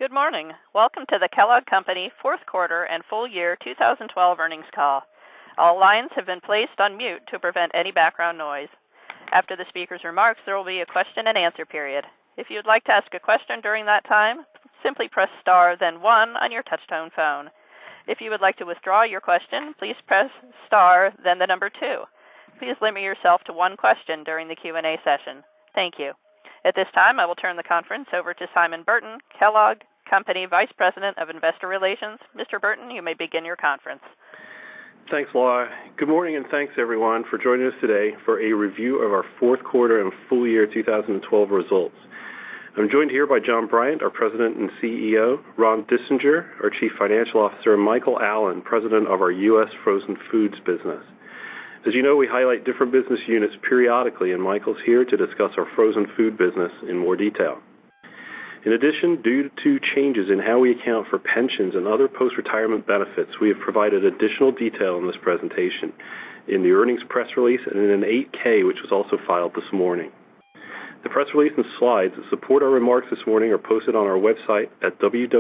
Good morning. Welcome to the Kellogg Company fourth quarter and full year 2012 earnings call. All lines have been placed on mute to prevent any background noise. After the speaker's remarks, there will be a question and answer period. If you would like to ask a question during that time, simply press star then 1 on your touch-tone phone. If you would like to withdraw your question, please press star then the number 2. Please limit yourself to one question during the Q&A session. Thank you. At this time, I will turn the conference over to Simon Burton, Kellogg Company Vice President of Investor Relations. Mr. Burton, you may begin your conference. Thanks, Laura. Good morning, and thanks, everyone, for joining us today for a review of our fourth quarter and full year 2012 results. I'm joined here by John Bryant, our President and CEO, Ron Dissinger, our Chief Financial Officer, and Michael Allen, President of our U.S. Frozen Foods business. As you know, we highlight different business units periodically, and Michael's here to discuss our frozen food business in more detail. In addition, due to changes in how we account for pensions and other post-retirement benefits, we have provided additional detail in this presentation in the earnings press release and in an 8-K, which was also filed this morning. The press release and slides that support our remarks this morning are posted on our website at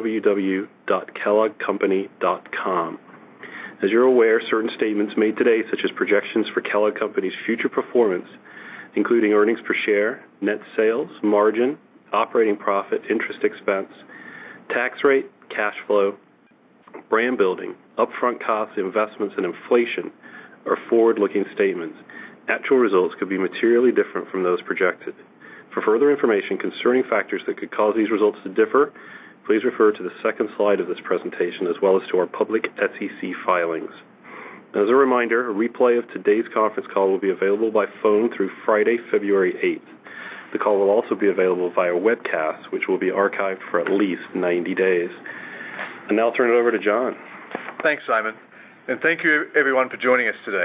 www.kelloggcompany.com. As you're aware, certain statements made today, such as projections for Kellogg Company's future performance, including earnings per share, net sales, margin, operating profit, interest expense, tax rate, cash flow, brand building, upfront costs, investments, and inflation, are forward-looking statements. Actual results could be materially different from those projected. For further information concerning factors that could cause these results to differ, please refer to the second slide of this presentation as well as to our public SEC filings. As a reminder, a replay of today's conference call will be available by phone through Friday, February 8th. The call will also be available via webcast, which will be archived for at least 90 days. And now I'll turn it over to John. Thanks, Simon. And thank you, everyone, for joining us today.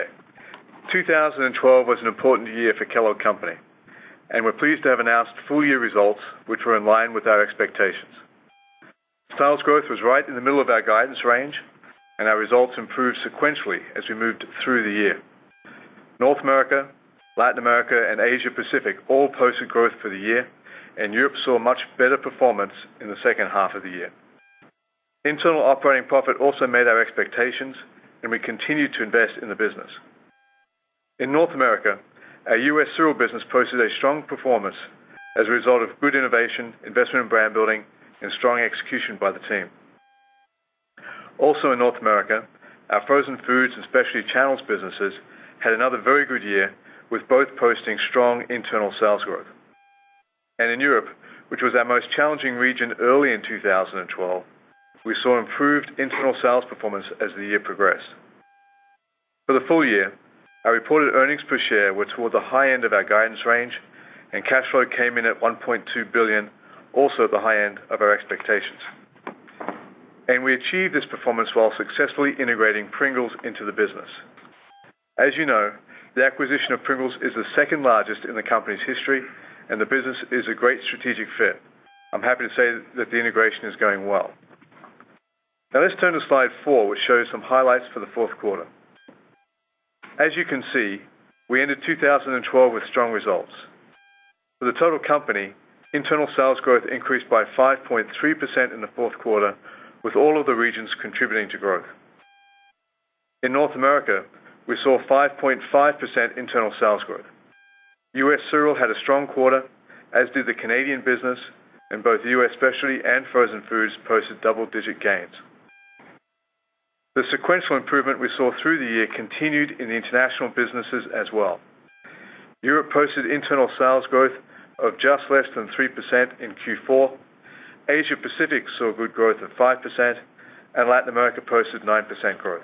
2012 was an important year for Kellogg Company, and we're pleased to have announced full-year results which were in line with our expectations. Sales growth was right in the middle of our guidance range, and our results improved sequentially as we moved through the year. North America, Latin America, and Asia Pacific all posted growth for the year, and Europe saw much better performance in the second half of the year. Internal operating profit also made our expectations, and we continued to invest in the business. In North America, our U.S. cereal business posted a strong performance as a result of good innovation, investment in brand building, and strong execution by the team. Also in North America, our frozen foods and specialty channels businesses had another very good year, with both posting strong internal sales growth. And in Europe, which was our most challenging region early in 2012, we saw improved internal sales performance as the year progressed. For the full year, our reported earnings per share were toward the high end of our guidance range, and cash flow came in at $1.2 billion, also at the high end of our expectations. And we achieved this performance while successfully integrating Pringles into the business. As you know, the acquisition of Pringles is the second largest in the company's history, and the business is a great strategic fit. I'm happy to say that the integration is going well. Now let's turn to slide 4, which shows some highlights for the fourth quarter. As you can see, we ended 2012 with strong results. For the total company, internal sales growth increased by 5.3% in the fourth quarter, with all of the regions contributing to growth. In North America, we saw 5.5% internal sales growth. U.S. cereal had a strong quarter, as did the Canadian business, and both U.S. specialty and frozen foods posted double-digit gains. The sequential improvement we saw through the year continued in the international businesses as well. Europe posted internal sales growth of just less than 3% in Q4. Asia Pacific saw good growth of 5%, and Latin America posted 9% growth.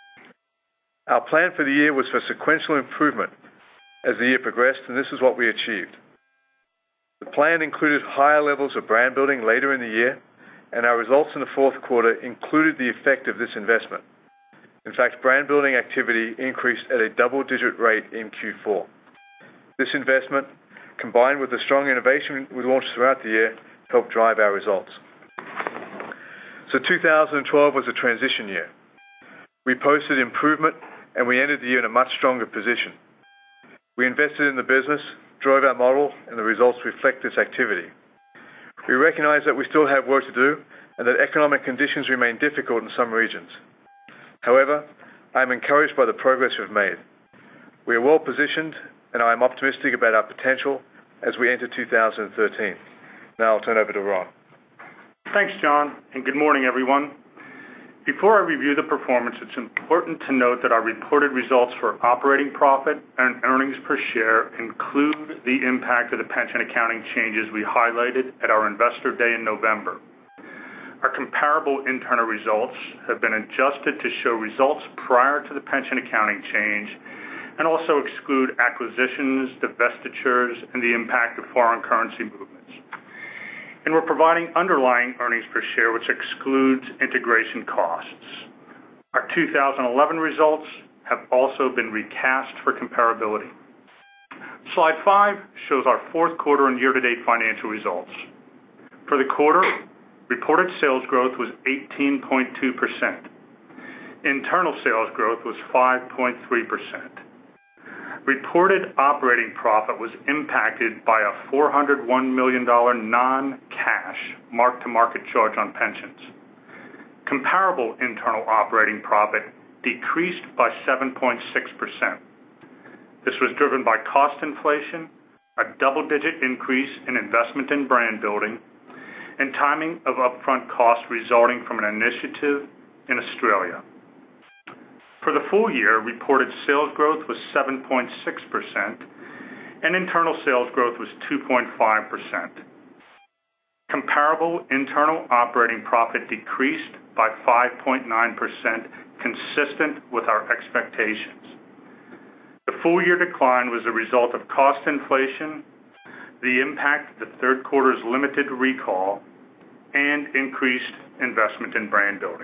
Our plan for the year was for sequential improvement as the year progressed, and this is what we achieved. The plan included higher levels of brand building later in the year, and our results in the fourth quarter included the effect of this investment. In fact, brand building activity increased at a double-digit rate in Q4. This investment, combined with the strong innovation we launched throughout the year, helped drive our results. So 2012 was a transition year. We posted improvement, and we ended the year in a much stronger position. We invested in the business, drove our model, and the results reflect this activity. We recognize that we still have work to do, and that economic conditions remain difficult in some regions. However, I am encouraged by the progress we've made. We are well positioned, and I am optimistic about our potential as we enter 2013. Now I'll turn over to Ron. Thanks, John, and good morning, everyone. Before I review the performance, it's important to note that our reported results for operating profit and earnings per share include the impact of the pension accounting changes we highlighted at our Investor Day in November. Our comparable internal results have been adjusted to show results prior to the pension accounting change and also exclude acquisitions, divestitures, and the impact of foreign currency movements. And we're providing underlying earnings per share, which excludes integration costs. Our 2011 results have also been recast for comparability. Slide 5 shows our fourth quarter and year-to-date financial results. For the quarter, reported sales growth was 18.2%. Internal sales growth was 5.3%. Reported operating profit was impacted by a $401 million non-cash mark-to-market charge on pensions. Comparable internal operating profit decreased by 7.6%. This was driven by cost inflation, a double-digit increase in investment in brand building, and timing of upfront costs resulting from an initiative in Australia. For the full year, reported sales growth was 7.6%, and internal sales growth was 2.5%. Comparable internal operating profit decreased by 5.9%, consistent with our expectations. The full-year decline was a result of cost inflation, the impact of the third quarter's limited recall, and increased investment in brand building.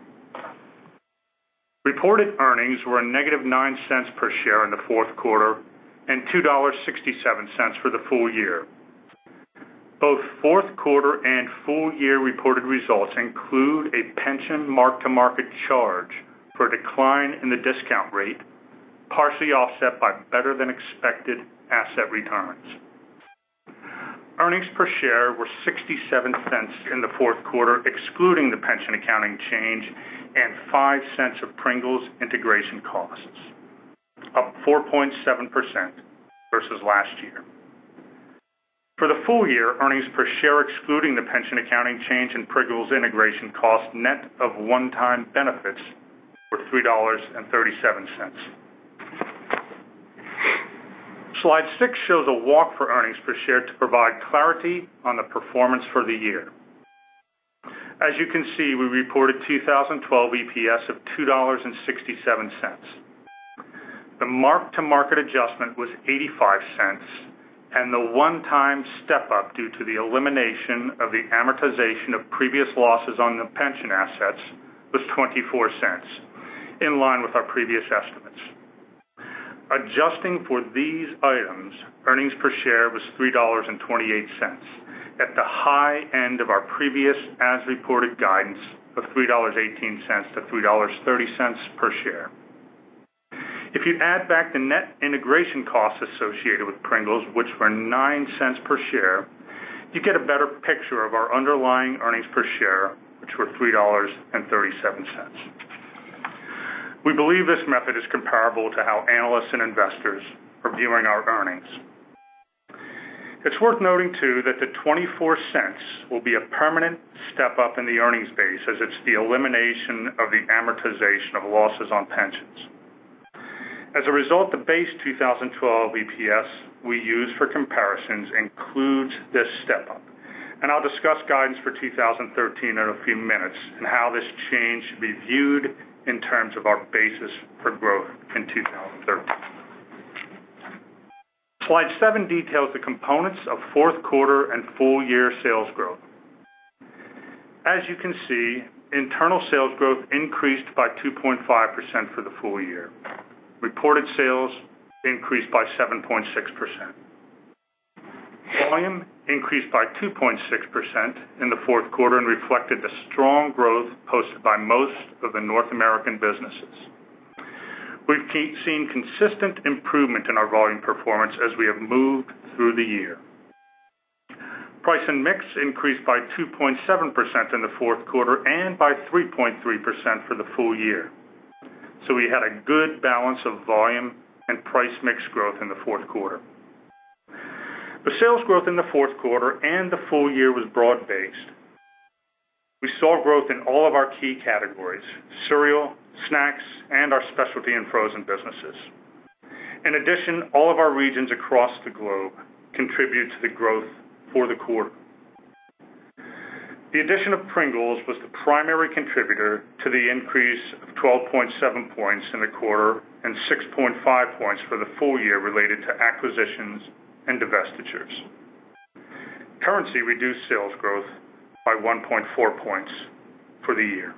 Reported earnings were a negative 9 cents per share in the fourth quarter and $2.67 for the full year. Both fourth quarter and full year reported results include a pension mark-to-market charge for a decline in the discount rate, partially offset by better than expected asset returns. Earnings per share were 67 cents in the fourth quarter, excluding the pension accounting change, and 5 cents of Pringles integration costs, up 4.7% versus last year. For the full year, earnings per share excluding the pension accounting change and Pringles integration cost net of one-time benefits were $3.37. Slide 6 shows a walk for earnings per share to provide clarity on the performance for the year. As you can see, we reported 2012 EPS of $2.67. The mark-to-market adjustment was 85 cents, and the one-time step-up due to the elimination of the amortization of previous losses on the pension assets was 24 cents, in line with our previous estimates. Adjusting for these items, earnings per share was $3.28, at the high end of our previous as-reported guidance of $3.18 to $3.30 per share. If you add back the net integration costs associated with Pringles, which were 9 cents per share, you get a better picture of our underlying earnings per share, which were $3.37. We believe this method is comparable to how analysts and investors are viewing our earnings. It's worth noting, too, that the 24 cents will be a permanent step up in the earnings base, as it's the elimination of the amortization of losses on pensions. As a result, the base 2012 EPS we use for comparisons includes this step up. And I'll discuss guidance for 2013 in a few minutes and how this change should be viewed in terms of our basis for growth in 2013. Slide 7 details the components of fourth quarter and full year sales growth. As you can see, internal sales growth increased by 2.5% for the full year. Reported sales increased by 7.6%. Volume increased by 2.6% in the fourth quarter and reflected the strong growth posted by most of the North American businesses. We've seen consistent improvement in our volume performance as we have moved through the year. Price and mix increased by 2.7% in the fourth quarter and by 3.3% for the full year. So we had a good balance of volume and price mix growth in the fourth quarter. The sales growth in the fourth quarter and the full year was broad-based. We saw growth in all of our key categories: cereal, snacks, and our specialty and frozen businesses. In addition, all of our regions across the globe contributed to the growth for the quarter. The addition of Pringles was the primary contributor to the increase of 12.7 points in the quarter and 6.5 points for the full year related to acquisitions and divestitures. Currency reduced sales growth by 1.4 points for the year.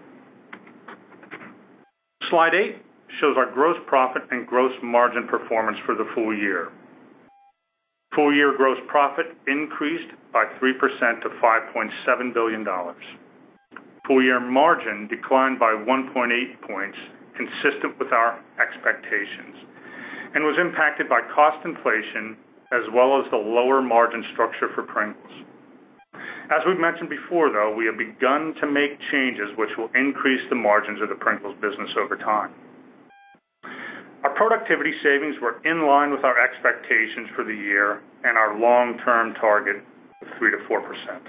Slide 8 shows our gross profit and gross margin performance for the full year. Full year gross profit increased by 3% to $5.7 billion. Full year margin declined by 1.8 points, consistent with our expectations, and was impacted by cost inflation as well as the lower margin structure for Pringles. As we've mentioned before, though, we have begun to make changes which will increase the margins of the Pringles business over time. Our productivity savings were in line with our expectations for the year and our long-term target of 3 to 4%.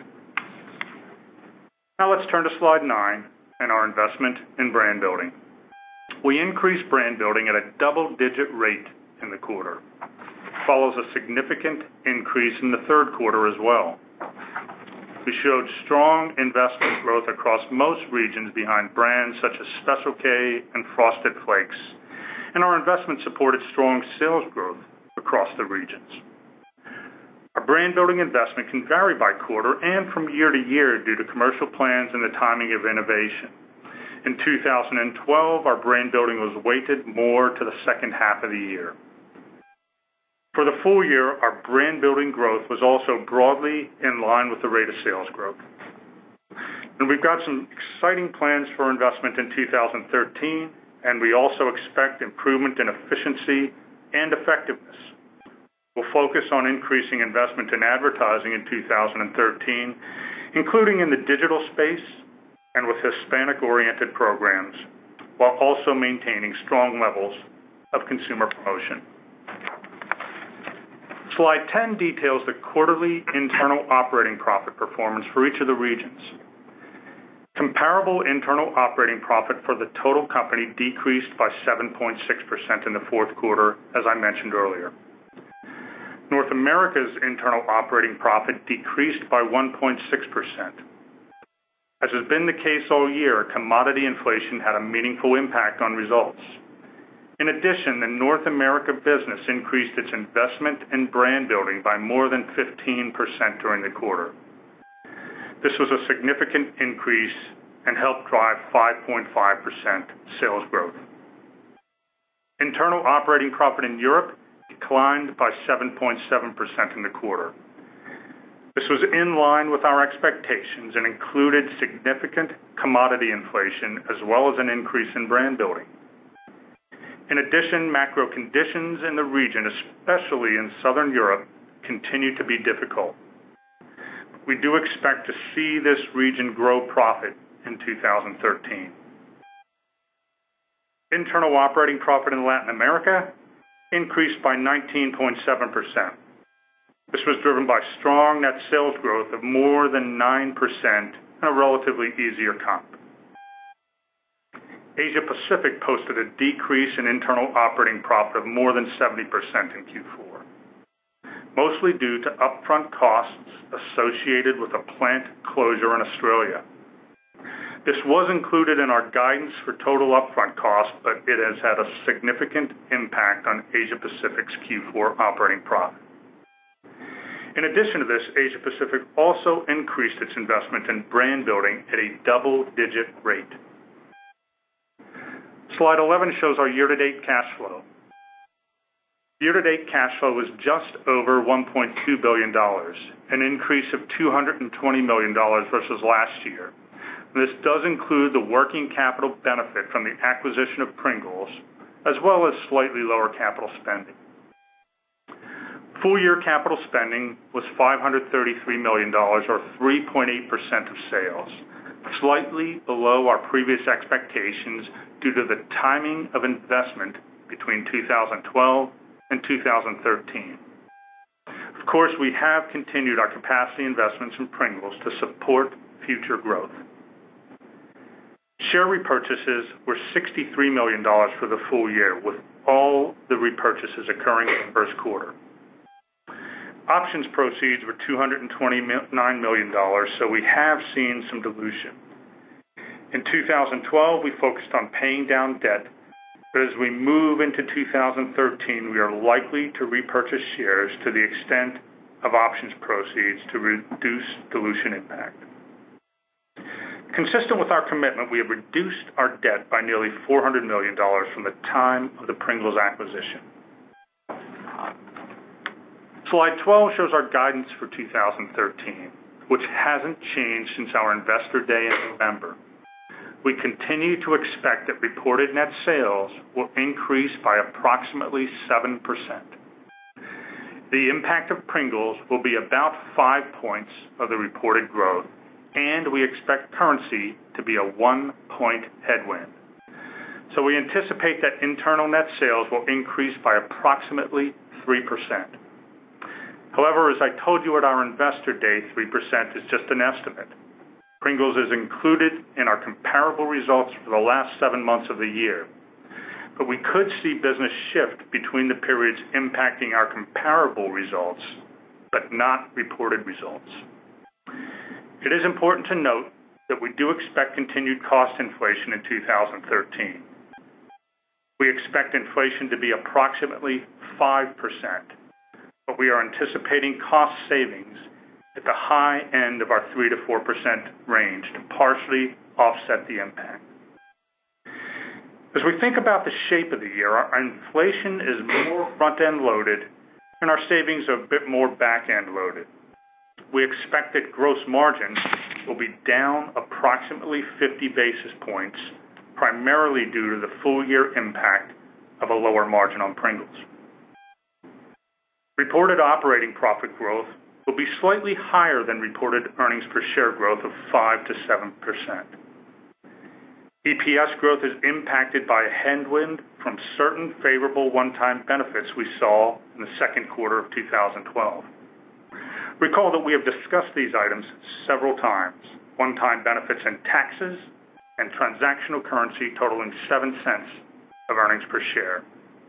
Now let's turn to slide 9 and our investment in brand building. We increased brand building at a double-digit rate in the quarter. Follows a significant increase in the third quarter as well. We showed strong investment growth across most regions behind brands such as Special K and Frosted Flakes, and our investment supported strong sales growth across the regions. Our brand building investment can vary by quarter and from year to year due to commercial plans and the timing of innovation. In 2012, our brand building was weighted more to the second half of the year. For the full year, our brand building growth was also broadly in line with the rate of sales growth. And we've got some exciting plans for investment in 2013, and we also expect improvement in efficiency and effectiveness. We'll focus on increasing investment in advertising in 2013, including in the digital space and with Hispanic-oriented programs, while also maintaining strong levels of consumer promotion. Slide 10 details the quarterly internal operating profit performance for each of the regions. Comparable internal operating profit for the total company decreased by 7.6% in the fourth quarter, as I mentioned earlier. North America's internal operating profit decreased by 1.6%. As has been the case all year, commodity inflation had a meaningful impact on results. In addition, the North America business increased its investment in brand building by more than 15% during the quarter. This was a significant increase and helped drive 5.5% sales growth. Internal operating profit in Europe declined by 7.7% in the quarter. This was in line with our expectations and included significant commodity inflation as well as an increase in brand building. In addition, macro conditions in the region, especially in Southern Europe, continue to be difficult. We do expect to see this region grow profit in 2013. Internal operating profit in Latin America increased by 19.7%. This was driven by strong net sales growth of more than 9% and a relatively easier comp. Asia Pacific posted a decrease in internal operating profit of more than 70% in Q4, mostly due to upfront costs associated with a plant closure in Australia. This was included in our guidance for total upfront costs, but it has had a significant impact on Asia Pacific's Q4 operating profit. In addition to this, Asia Pacific also increased its investment in brand building at a double-digit rate. Slide 11 shows our year-to-date cash flow. Year-to-date cash flow was just over $1.2 billion, an increase of $220 million versus last year. This does include the working capital benefit from the acquisition of Pringles, as well as slightly lower capital spending. Full-year capital spending was $533 million, or 3.8% of sales, slightly below our previous expectations due to the timing of investment between 2012 and 2013. Of course, we have continued our capacity investments in Pringles to support future growth. Share repurchases were $63 million for the full year, with all the repurchases occurring in the first quarter. Options proceeds were $229 million, so we have seen some dilution. In 2012, we focused on paying down debt, but as we move into 2013, we are likely to repurchase shares to the extent of options proceeds to reduce dilution impact. Consistent with our commitment, we have reduced our debt by nearly $400 million from the time of the Pringles acquisition. Slide 12 shows our guidance for 2013, which hasn't changed since our Investor Day in November. We continue to expect that reported net sales will increase by approximately 7%. The impact of Pringles will be about 5 points of the reported growth, and we expect currency to be a 1-point headwind. So we anticipate that internal net sales will increase by approximately 3%. However, as I told you at our Investor Day, 3% is just an estimate. Pringles is included in our comparable results for the last 7 months of the year, but we could see business shift between the periods impacting our comparable results, but not reported results. It is important to note that we do expect continued cost inflation in 2013. We expect inflation to be approximately 5%, but we are anticipating cost savings at the high end of our 3 to 4% range to partially offset the impact. As we think about the shape of the year, our inflation is more front-end loaded and our savings are a bit more back-end loaded. We expect that gross margin will be down approximately 50 basis points, primarily due to the full-year impact of a lower margin on Pringles. Reported operating profit growth will be slightly higher than reported earnings per share growth of 5 to 7%. EPS growth is impacted by a headwind from certain favorable one-time benefits we saw in the second quarter of 2012. Recall that we have discussed these items several times, one-time benefits in taxes and transactional currency totaling 7 cents of earnings per share.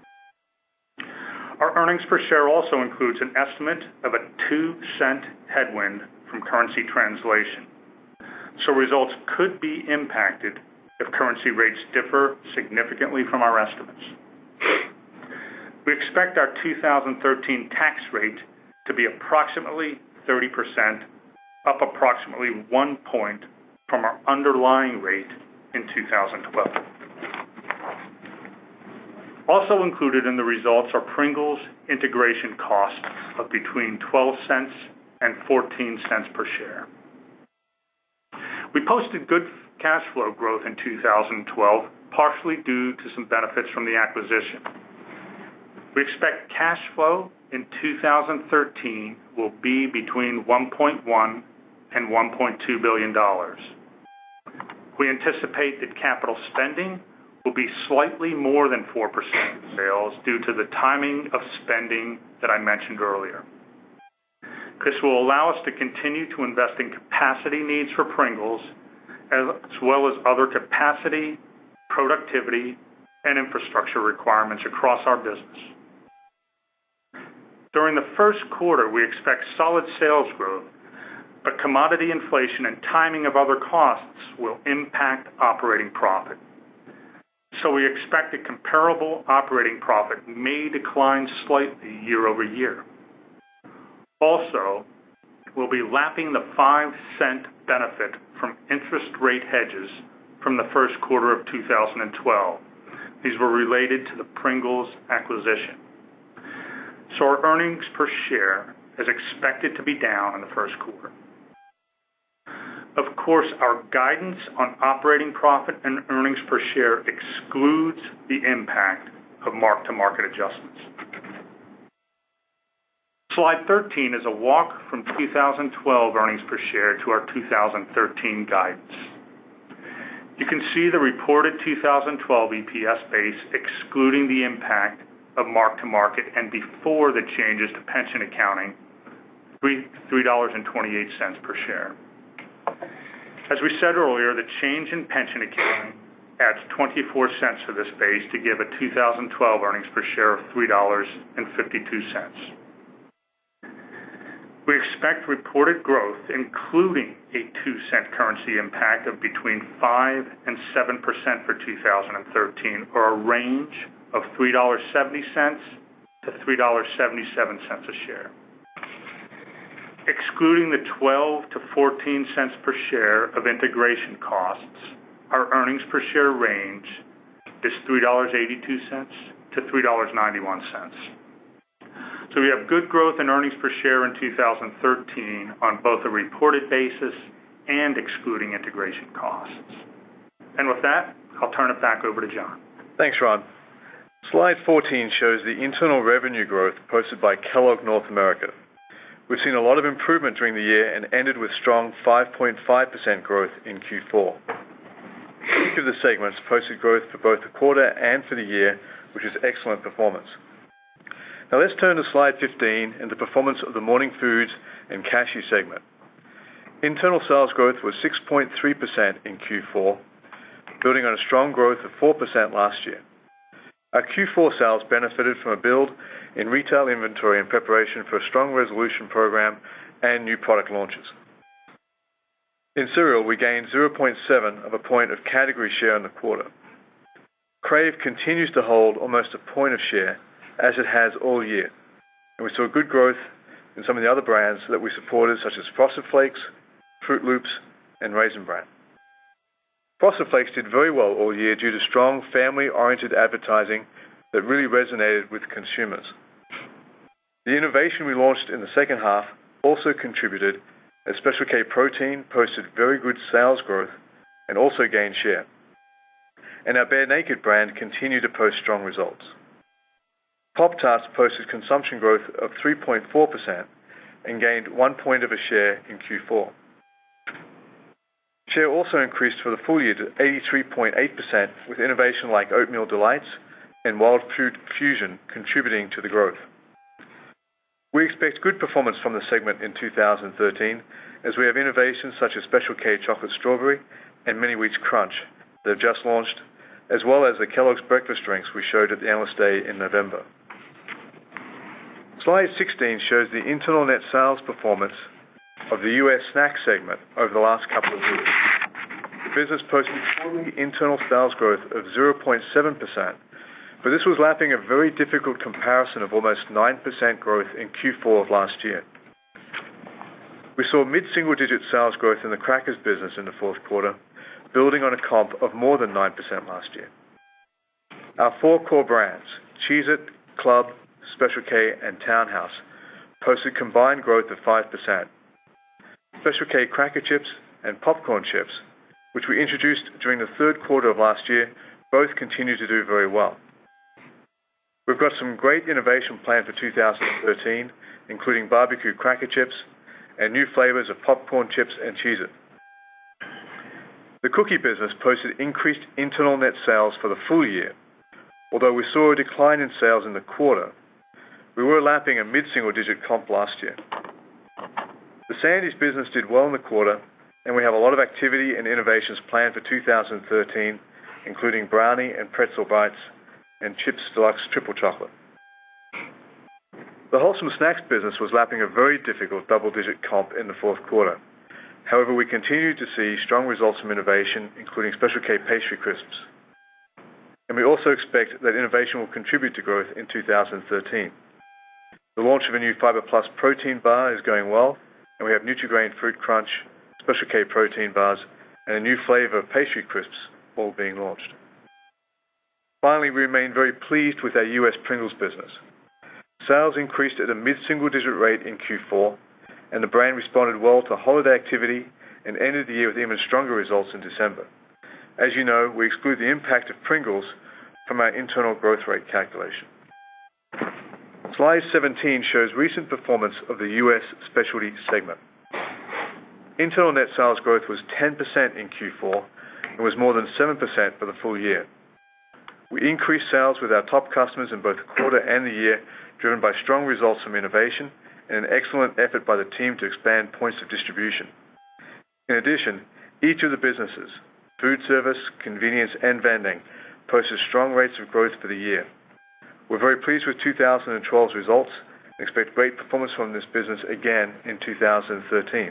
Our earnings per share also includes an estimate of a 2-cent headwind from currency translation, so results could be impacted if currency rates differ significantly from our estimates. We expect our 2013 tax rate to be approximately 30%, up approximately 1 point from our underlying rate in 2012. Also included in the results are Pringles integration costs of between 12 cents and 14 cents per share. We posted good cash flow growth in 2012, partially due to some benefits from the acquisition. We expect cash flow in 2013 will be between $1.1 and $1.2 billion. We anticipate that capital spending will be slightly more than 4% of sales due to the timing of spending that I mentioned earlier. This will allow us to continue to invest in capacity needs for Pringles, as well as other capacity, productivity, and infrastructure requirements across our business. During the first quarter, we expect solid sales growth, but commodity inflation and timing of other costs will impact operating profit. So we expect that comparable operating profit may decline slightly year over year. Also, we'll be lapping the 5-cent benefit from interest rate hedges from the first quarter of 2012. These were related to the Pringles acquisition. So our earnings per share is expected to be down in the first quarter. Of course, our guidance on operating profit and earnings per share excludes the impact of mark-to-market adjustments. Slide 13 is a walk from 2012 earnings per share to our 2013 guidance. You can see the reported 2012 EPS base excluding the impact of mark-to-market and before the changes to pension accounting, $3.28 per share. As we said earlier, the change in pension accounting adds 24 cents to this base to give a 2012 earnings per share of $3.52. We expect reported growth, including a 2-cent currency impact of between 5 and 7% for 2013, or a range of $3.70 to $3.77 a share. Excluding the 12 to 14 cents per share of integration costs, our earnings per share range is $3.82 to $3.91. So we have good growth in earnings per share in 2013 on both a reported basis and excluding integration costs. And with that, I'll turn it back over to John. Thanks, Ron. Slide 14 shows the internal revenue growth posted by Kellogg North America. We've seen a lot of improvement during the year and ended with strong 5.5% growth in Q4. Each of the segments posted growth for both the quarter and for the year, which is excellent performance. Now let's turn to slide 15 and the performance of the Morning Foods and Cashew segment. Internal sales growth was 6.3% in Q4, building on a strong growth of 4% last year. Our Q4 sales benefited from a build in retail inventory in preparation for a strong resolution program and new product launches. In cereal, we gained 0.7 of a point of category share in the quarter. Crave continues to hold almost a point of share, as it has all year, and we saw good growth in some of the other brands that we supported, such as Frosted Flakes, Fruit Loops, and Raisin Bran. Frosted Flakes did very well all year due to strong family-oriented advertising that really resonated with consumers. The innovation we launched in the second half also contributed, as Special K Protein posted very good sales growth and also gained share. And our Bear Naked brand continued to post strong results. Pop-Tarts posted consumption growth of 3.4% and gained 1 point of a share in Q4. Share also increased for the full year to 83.8%, with innovation like Oatmeal Delights and Wild Fruit Fusion contributing to the growth. We expect good performance from the segment in 2013, as we have innovations such as Special K Chocolate Strawberry and Mini Wheats Crunch that have just launched, as well as the Kellogg's breakfast drinks we showed at the Analyst Day in November. Slide 16 shows the internal net sales performance of the U.S. snack segment over the last couple of years. The business posted quarterly internal sales growth of 0.7%, but this was lapping a very difficult comparison of almost 9% growth in Q4 of last year. We saw mid-single-digit sales growth in the crackers business in the fourth quarter, building on a comp of more than 9% last year. Our 4 core brands, Cheez-It, Club, Special K, and Townhouse, posted combined growth of 5%. Special K cracker chips and popcorn chips, which we introduced during the third quarter of last year, both continue to do very well. We've got some great innovation planned for 2013, including barbecue cracker chips and new flavors of popcorn chips and Cheez-It. The cookie business posted increased internal net sales for the full year. Although we saw a decline in sales in the quarter, we were lapping a mid-single-digit comp last year. The Sandy's business did well in the quarter, and we have a lot of activity and innovations planned for 2013, including brownie and pretzel bites and Chips Deluxe Triple Chocolate. The Wholesome Snacks business was lapping a very difficult double-digit comp in the fourth quarter. However, we continue to see strong results from innovation, including Special K Pastry Crisps. And we also expect that innovation will contribute to growth in 2013. The launch of a new Fiber Plus protein bar is going well, and we have Nutri-Grain Fruit Crunch, Special K protein bars, and a new flavor of Pastry Crisps all being launched. Finally, we remain very pleased with our U.S. Pringles business. Sales increased at a mid-single-digit rate in Q4, and the brand responded well to holiday activity and ended the year with even stronger results in December. As you know, we exclude the impact of Pringles from our internal growth rate calculation. Slide 17 shows recent performance of the U.S. Specialty segment. Internal net sales growth was 10% in Q4 and was more than 7% for the full year. We increased sales with our top customers in both the quarter and the year, driven by strong results from innovation and an excellent effort by the team to expand points of distribution. In addition, each of the businesses, food service, convenience, and vending, posted strong rates of growth for the year. We're very pleased with 2012's results and expect great performance from this business again in 2013.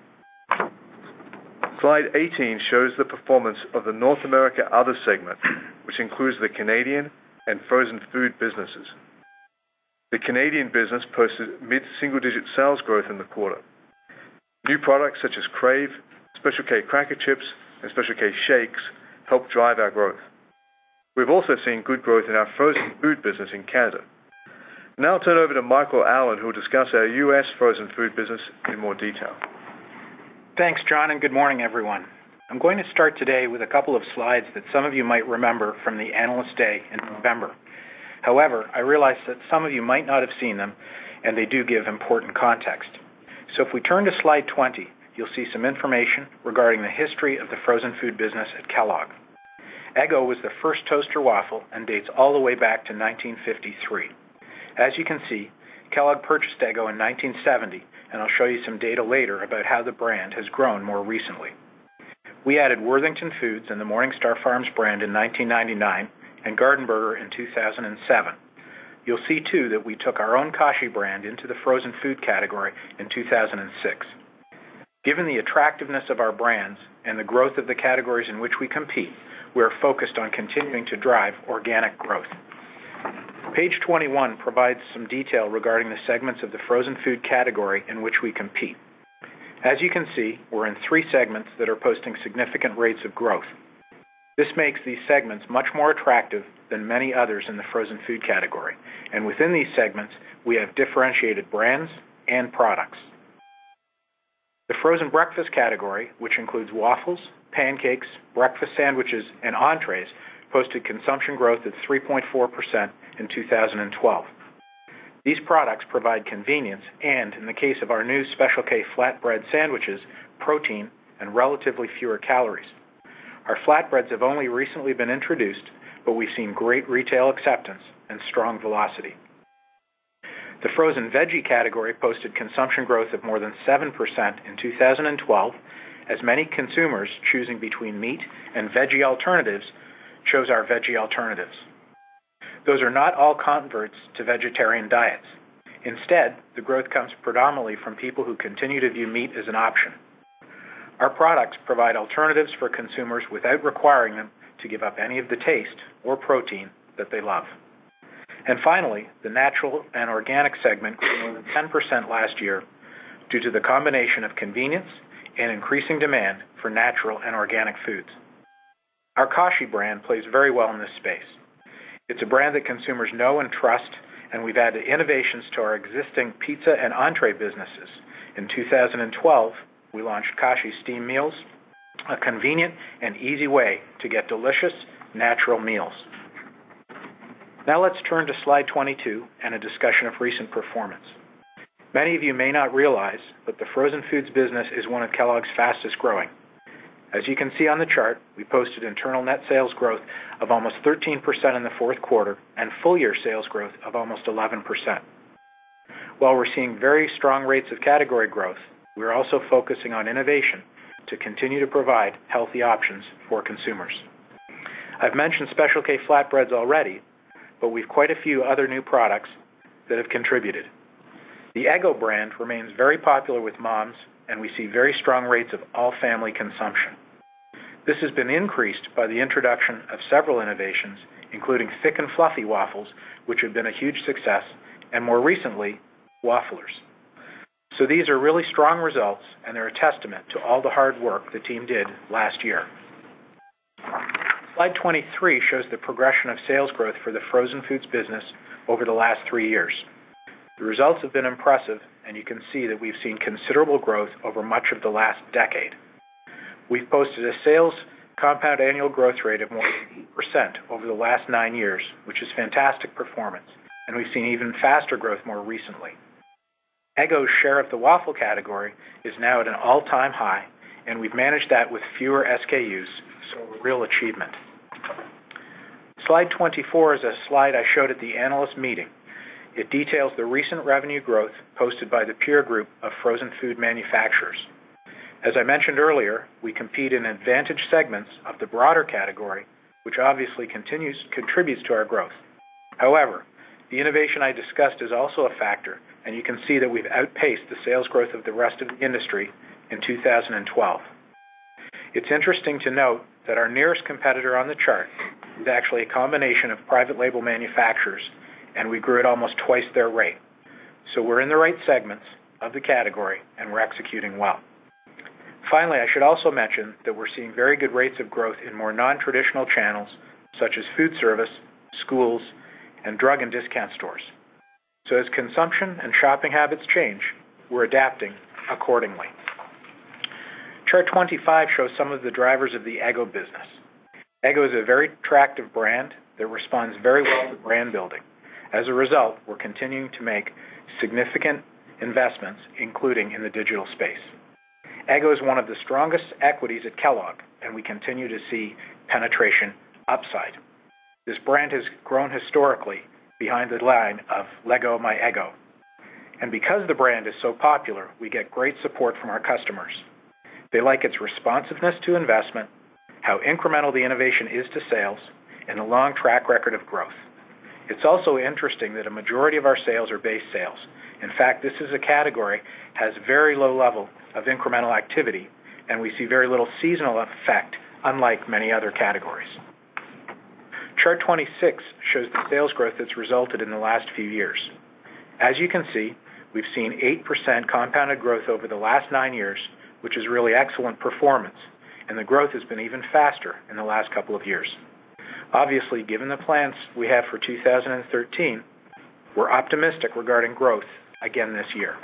Slide 18 shows the performance of the North America Other segment, which includes the Canadian and frozen food businesses. The Canadian business posted mid-single-digit sales growth in the quarter. New products such as Crave, Special K cracker chips, and Special K shakes helped drive our growth. We've also seen good growth in our frozen food business in Canada. Now I'll turn over to Michael Allen, who will discuss our U.S. frozen food business in more detail. Thanks, John, and good morning, everyone. I'm going to start today with a couple of slides that some of you might remember from the Analyst Day in November. However, I realize that some of you might not have seen them, and they do give important context. So if we turn to slide 20, you'll see some information regarding the history of the frozen food business at Kellogg. Eggo was the first toaster waffle and dates all the way back to 1953. As you can see, Kellogg purchased Eggo in 1970, and I'll show you some data later about how the brand has grown more recently. We added Worthington Foods and the Morningstar Farms brand in 1999 and Garden Burger in 2007. You'll see, too, that we took our own Kashi brand into the frozen food category in 2006. Given the attractiveness of our brands and the growth of the categories in which we compete, we are focused on continuing to drive organic growth. Page 21 provides some detail regarding the segments of the frozen food category in which we compete. As you can see, we're in 3 segments that are posting significant rates of growth. This makes these segments much more attractive than many others in the frozen food category, and within these segments, we have differentiated brands and products. The frozen breakfast category, which includes waffles, pancakes, breakfast sandwiches, and entrees, posted consumption growth of 3.4% in 2012. These products provide convenience and, in the case of our new Special K flatbread sandwiches, protein and relatively fewer calories. Our flatbreads have only recently been introduced, but we've seen great retail acceptance and strong velocity. The frozen veggie category posted consumption growth of more than 7% in 2012, as many consumers choosing between meat and veggie alternatives chose our veggie alternatives. Those are not all converts to vegetarian diets. Instead, the growth comes predominantly from people who continue to view meat as an option. Our products provide alternatives for consumers without requiring them to give up any of the taste or protein that they love. And finally, the natural and organic segment grew more than 10% last year due to the combination of convenience and increasing demand for natural and organic foods. Our Kashi brand plays very well in this space. It's a brand that consumers know and trust, and we've added innovations to our existing pizza and entree businesses. In 2012, we launched Kashi Steam Meals, a convenient and easy way to get delicious, natural meals. Now let's turn to slide 22 and a discussion of recent performance. Many of you may not realize, but the frozen foods business is one of Kellogg's fastest growing. As you can see on the chart, we posted internal net sales growth of almost 13% in the fourth quarter and full-year sales growth of almost 11%. While we're seeing very strong rates of category growth, we're also focusing on innovation to continue to provide healthy options for consumers. I've mentioned Special K flatbreads already, but we've quite a few other new products that have contributed. The Eggo brand remains very popular with moms, and we see very strong rates of all-family consumption. This has been increased by the introduction of several innovations, including thick and fluffy waffles, which have been a huge success, and more recently, wafflers. So these are really strong results, and they're a testament to all the hard work the team did last year. Slide 23 shows the progression of sales growth for the frozen foods business over the last 3 years. The results have been impressive, and you can see that we've seen considerable growth over much of the last decade. We've posted a sales compound annual growth rate of more than 8% over the last 9 years, which is fantastic performance, and we've seen even faster growth more recently. Eggo's share of the waffle category is now at an all-time high, and we've managed that with fewer SKUs, so a real achievement. Slide 24 is a slide I showed at the analyst meeting. It details the recent revenue growth posted by the peer group of frozen food manufacturers. As I mentioned earlier, we compete in advantage segments of the broader category, which obviously contributes to our growth. However, the innovation I discussed is also a factor, and you can see that we've outpaced the sales growth of the rest of the industry in 2012. It's interesting to note that our nearest competitor on the chart is actually a combination of private label manufacturers, and we grew at almost twice their rate. So we're in the right segments of the category, and we're executing well. Finally, I should also mention that we're seeing very good rates of growth in more non-traditional channels, such as food service, schools, and drug and discount stores. So as consumption and shopping habits change, we're adapting accordingly. Chart 25 shows some of the drivers of the Eggo business. Eggo is a very attractive brand that responds very well to brand building. As a result, we're continuing to make significant investments, including in the digital space. Eggo is one of the strongest equities at Kellogg, and we continue to see penetration upside. This brand has grown historically behind the line of Leggo My Eggo. And because the brand is so popular, we get great support from our customers. They like its responsiveness to investment, how incremental the innovation is to sales, and a long track record of growth. It's also interesting that a majority of our sales are base sales. In fact, this is a category has very low level of incremental activity, and we see very little seasonal effect, unlike many other categories. Chart 26 shows the sales growth that's resulted in the last few years. As you can see, we've seen 8% compounded growth over the last 9 years, which is really excellent performance, and the growth has been even faster in the last couple of years. Obviously, given the plans we have for 2013, we're optimistic regarding growth again this year.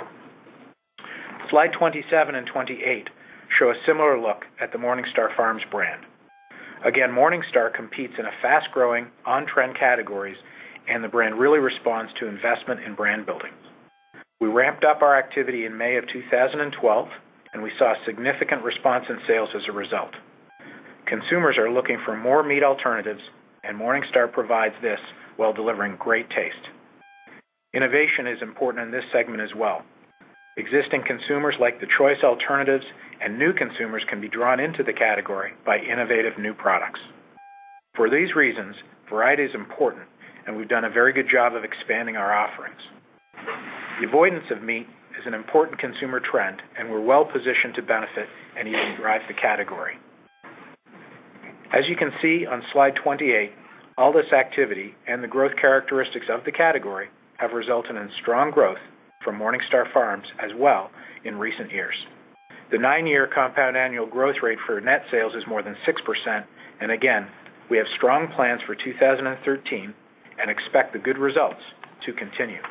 Slide 27 and 28 show a similar look at the Morningstar Farms brand. Again, Morningstar competes in a fast-growing, on-trend categories, and the brand really responds to investment in brand building. We ramped up our activity in May of 2012, and we saw a significant response in sales as a result. Consumers are looking for more meat alternatives, and Morningstar provides this while delivering great taste. Innovation is important in this segment as well. Existing consumers like the choice alternatives, and new consumers can be drawn into the category by innovative new products. For these reasons, variety is important, and we've done a very good job of expanding our offerings. The avoidance of meat is an important consumer trend, and we're well positioned to benefit and even drive the category. As you can see on slide 28, all this activity and the growth characteristics of the category have resulted in strong growth from Morningstar Farms as well in recent years. The 9-year compound annual growth rate for net sales is more than 6%, and again, we have strong plans for 2013 and expect the good results to continue.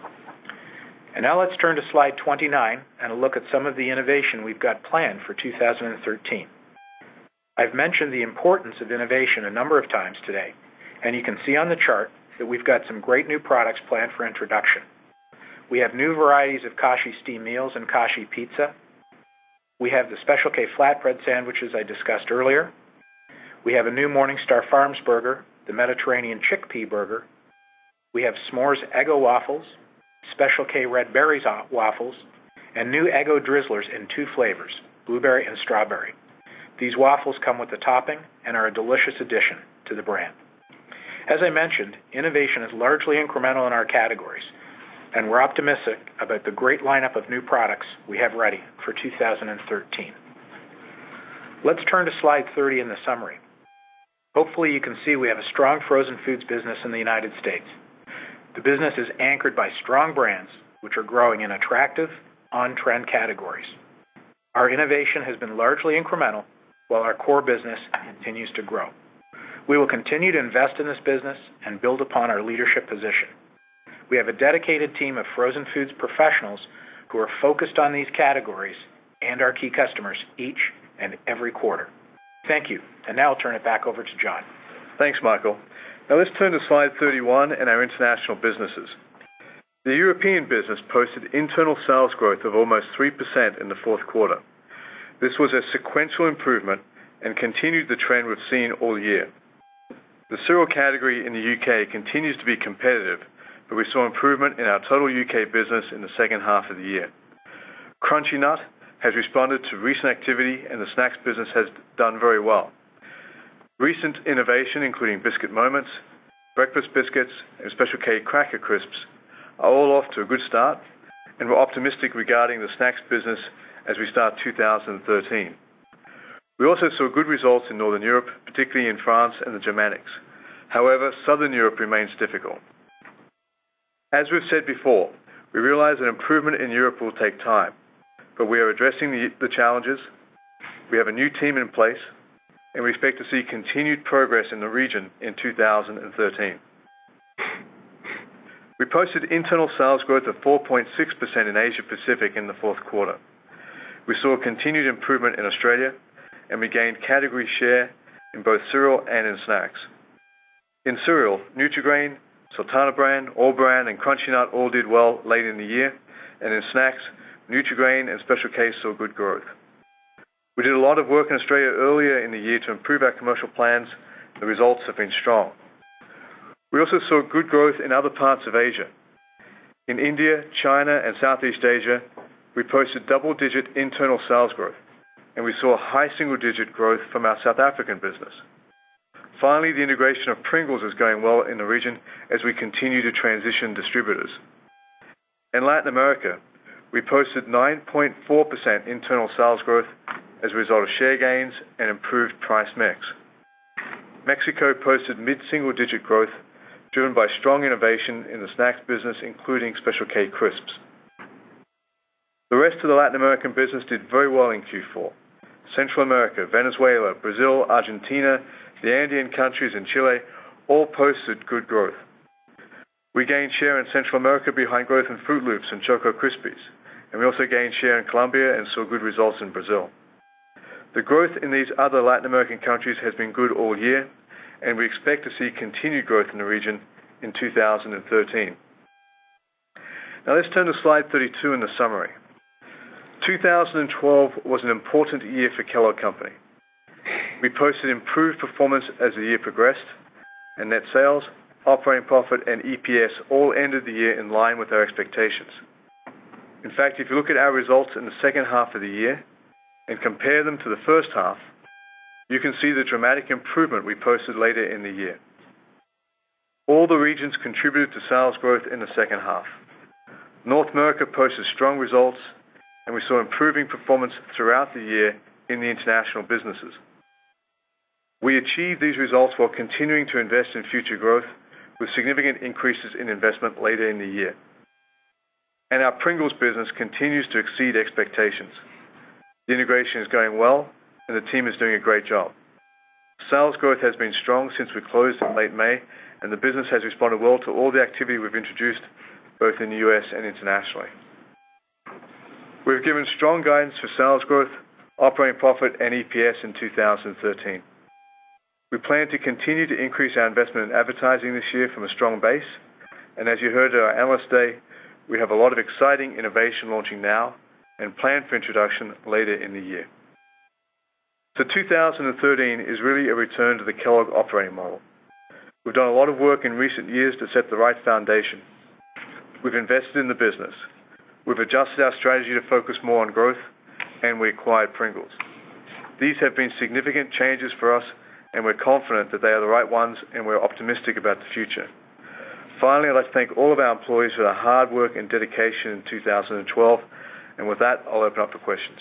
And now let's turn to slide 29 and a look at some of the innovation we've got planned for 2013. I've mentioned the importance of innovation a number of times today, and you can see on the chart that we've got some great new products planned for introduction. We have new varieties of Kashi steam meals and Kashi pizza. We have the Special K flatbread sandwiches I discussed earlier. We have a new Morningstar Farms burger, the Mediterranean chickpea burger. We have S'mores Eggo waffles, Special K red berries waffles, and new Eggo drizzlers in 2 flavors, blueberry and strawberry. These waffles come with a topping and are a delicious addition to the brand. As I mentioned, innovation is largely incremental in our categories, and we're optimistic about the great lineup of new products we have ready for 2013. Let's turn to slide 30 in the summary. Hopefully you can see we have a strong frozen foods business in the United States. The business is anchored by strong brands, which are growing in attractive, on-trend categories. Our innovation has been largely incremental, while our core business continues to grow. We will continue to invest in this business and build upon our leadership position. We have a dedicated team of frozen foods professionals who are focused on these categories and our key customers each and every quarter. Thank you, and now I'll turn it back over to John. Thanks, Michael. Now let's turn to slide 31 and our international businesses. The European business posted internal sales growth of almost 3% in the fourth quarter. This was a sequential improvement and continued the trend we've seen all year. The cereal category in the UK continues to be competitive, but we saw improvement in our total UK business in the second half of the year. Crunchy Nut has responded to recent activity, and the snacks business has done very well. Recent innovation, including Biscuit Moments, breakfast biscuits, and Special K Cracker Crisps, are all off to a good start, and we're optimistic regarding the snacks business as we start 2013. We also saw good results in Northern Europe, particularly in France and the Germanics. However, Southern Europe remains difficult. As we've said before, we realize that improvement in Europe will take time, but we are addressing the challenges. We have a new team in place, and we expect to see continued progress in the region in 2013. We posted internal sales growth of 4.6% in Asia Pacific in the fourth quarter. We saw continued improvement in Australia, and we gained category share in both cereal and in snacks. In cereal, Nutri-Grain, Sultana Bran, All Bran, and Crunchy Nut all did well late in the year, and in snacks, Nutri-Grain and Special K saw good growth. We did a lot of work in Australia earlier in the year to improve our commercial plans. The results have been strong. We also saw good growth in other parts of Asia. In India, China, and Southeast Asia, we posted double-digit internal sales growth, and we saw high single-digit growth from our South African business. Finally, the integration of Pringles is going well in the region as we continue to transition distributors. In Latin America, we posted 9.4% internal sales growth as a result of share gains and improved price mix. Mexico posted mid-single-digit growth, driven by strong innovation in the snacks business, including Special K Crisps. The rest of the Latin American business did very well in Q4. Central America, Venezuela, Brazil, Argentina, the Andean countries, and Chile all posted good growth. We gained share in Central America behind growth in Fruit Loops and Choco Krispies, and we also gained share in Colombia and saw good results in Brazil. The growth in these other Latin American countries has been good all year, and we expect to see continued growth in the region in 2013. Now let's turn to slide 32 in the summary. 2012 was an important year for Kellogg Company. We posted improved performance as the year progressed, and net sales, operating profit, and EPS all ended the year in line with our expectations. In fact, if you look at our results in the second half of the year and compare them to the first half, you can see the dramatic improvement we posted later in the year. All the regions contributed to sales growth in the second half. North America posted strong results, and we saw improving performance throughout the year in the international businesses. We achieved these results while continuing to invest in future growth with significant increases in investment later in the year. And our Pringles business continues to exceed expectations. The integration is going well, and the team is doing a great job. Sales growth has been strong since we closed in late May, and the business has responded well to all the activity we've introduced, both in the U.S. and internationally. We've given strong guidance for sales growth, operating profit, and EPS in 2013. We plan to continue to increase our investment in advertising this year from a strong base, and as you heard at our Analyst Day, we have a lot of exciting innovation launching now and planned for introduction later in the year. So 2013 is really a return to the Kellogg operating model. We've done a lot of work in recent years to set the right foundation. We've invested in the business. We've adjusted our strategy to focus more on growth, and we acquired Pringles. These have been significant changes for us, and we're confident that they are the right ones, and we're optimistic about the future. Finally, I'd like to thank all of our employees for their hard work and dedication in 2012, and with that, I'll open up for questions.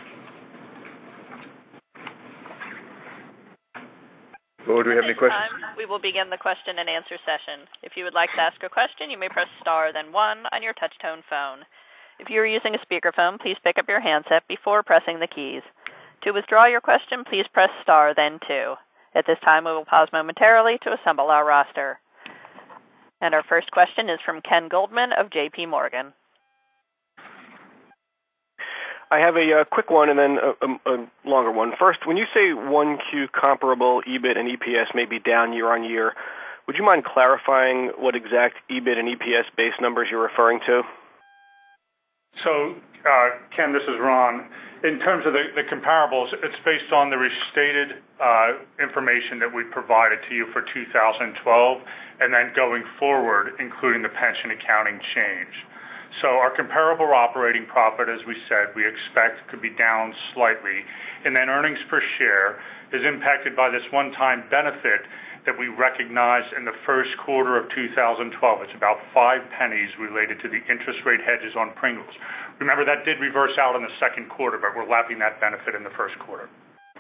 Lord, do we have any questions? We will begin the question and answer session. If you would like to ask a question, you may press star then 1 on your touch-tone phone. If you are using a speakerphone, please pick up your handset before pressing the keys. To withdraw your question, please press star then 2. At this time, we will pause momentarily to assemble our roster. And our first question is from Ken Goldman of J.P. Morgan. I have a quick one and then a longer one. First, when you say 1Q comparable EBIT and EPS may be down year on year, would you mind clarifying what exact EBIT and EPS base numbers you're referring to? So, Ken, this is Ron. In terms of the comparables, it's based on the restated information that we provided to you for 2012, and then going forward, including the pension accounting change. So our comparable operating profit, as we said, we expect could be down slightly, and then earnings per share is impacted by this one-time benefit that we recognized in the first quarter of 2012. It's about 5 pennies related to the interest rate hedges on Pringles. Remember, that did reverse out in the second quarter, but we're lapping that benefit in the first quarter.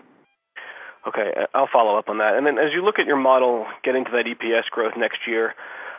Okay, I'll follow up on that. And then as you look at your model getting to that EPS growth next year,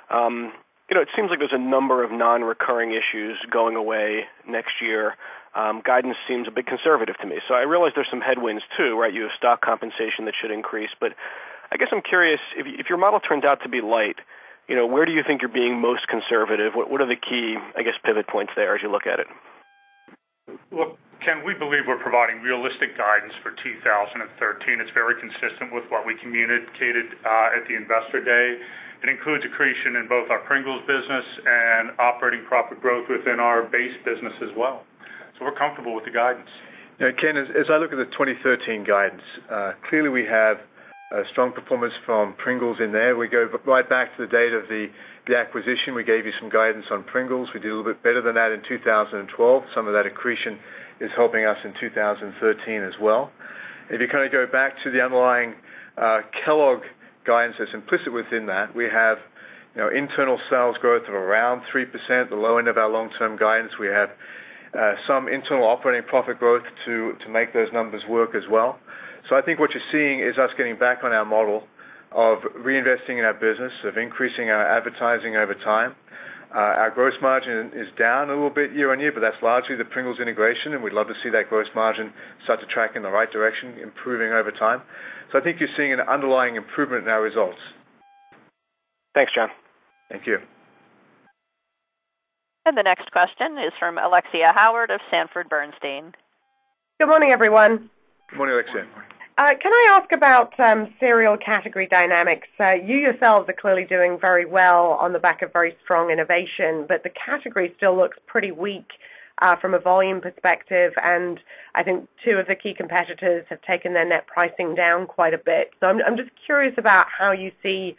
it seems like there's a number of non-recurring issues going away next year. Guidance seems a bit conservative to me. So I realize there's some headwinds too, right? You have stock compensation that should increase, but I guess I'm curious, if your model turns out to be light, where do you think you're being most conservative? What are the key, pivot points there as you look at it? Look, Ken, we believe we're providing realistic guidance for 2013. It's very consistent with what we communicated at the Investor Day. It includes accretion in both our Pringles business and operating profit growth within our base business as well. So we're comfortable with the guidance. Ken, as I look at the 2013 guidance, clearly we have a strong performance from Pringles in there. We go right back to the date of the acquisition. We gave you some guidance on Pringles. We did a little bit better than that in 2012. Some of that accretion is helping us in 2013 as well. If you kind of go back to the underlying Kellogg guidance that's implicit within that, we have internal sales growth of around 3%, the low end of our long-term guidance. We have some internal operating profit growth to make those numbers work as well. So I think what you're seeing is us getting back on our model of reinvesting in our business, of increasing our advertising over time. Our gross margin is down a little bit year on year, but that's largely the Pringles integration, and we'd love to see that gross margin start to track in the right direction, improving over time. So I think you're seeing an underlying improvement in our results. Thanks, John. Thank you. And the next question is from Alexia Howard of Sanford Bernstein. Good morning, everyone. Good morning, Alexia. Can I ask about cereal category dynamics? You yourselves are clearly doing very well on the back of very strong innovation, but the category still looks pretty weak from a volume perspective, and I think 2 of the key competitors have taken their net pricing down quite a bit. So I'm just curious about how you see,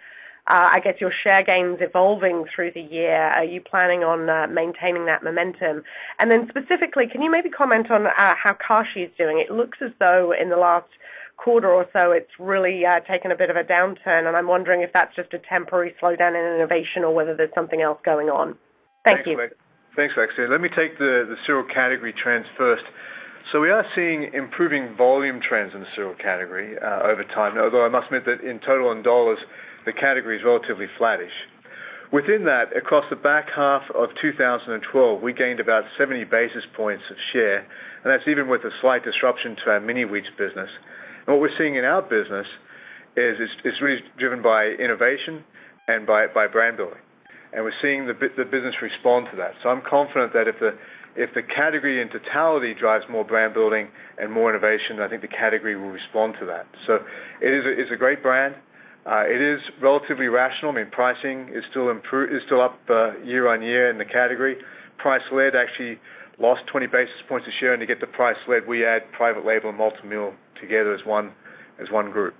your share gains evolving through the year. Are you planning on maintaining that momentum? And then specifically, can you maybe comment on how Kashi is doing? It looks as though in the last quarter or so it's really taken a bit of a downturn, and I'm wondering if that's just a temporary slowdown in innovation or whether there's something else going on. Thanks you. Thanks, Alexia. Let me take the cereal category trends first. So we are seeing improving volume trends in the cereal category over time, although I must admit that in total in dollars, the category is relatively flattish. Within that, across the back half of 2012, we gained about 70 basis points of share, and that's even with a slight disruption to our mini-wheats business. And what we're seeing in our business is it's really driven by innovation and by brand building. And we're seeing the business respond to that. So I'm confident that if the category in totality drives more brand building and more innovation, I think the category will respond to that. So it's a great brand. It is relatively rational. I mean, pricing is still up year on year in the category. Price-led actually lost 20 basis points a share, and to get the price-led, we add private label and multi-meal together as one group.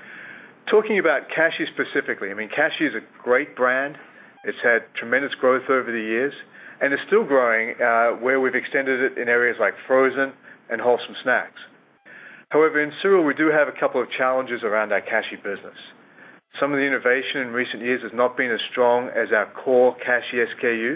Talking about Kashi specifically, I mean, Kashi is a great brand. It's had tremendous growth over the years, and it's still growing where we've extended it in areas like frozen and wholesome snacks. However, in cereal, we do have a couple of challenges around our Kashi business. Some of the innovation in recent years has not been as strong as our core Kashi SKUs,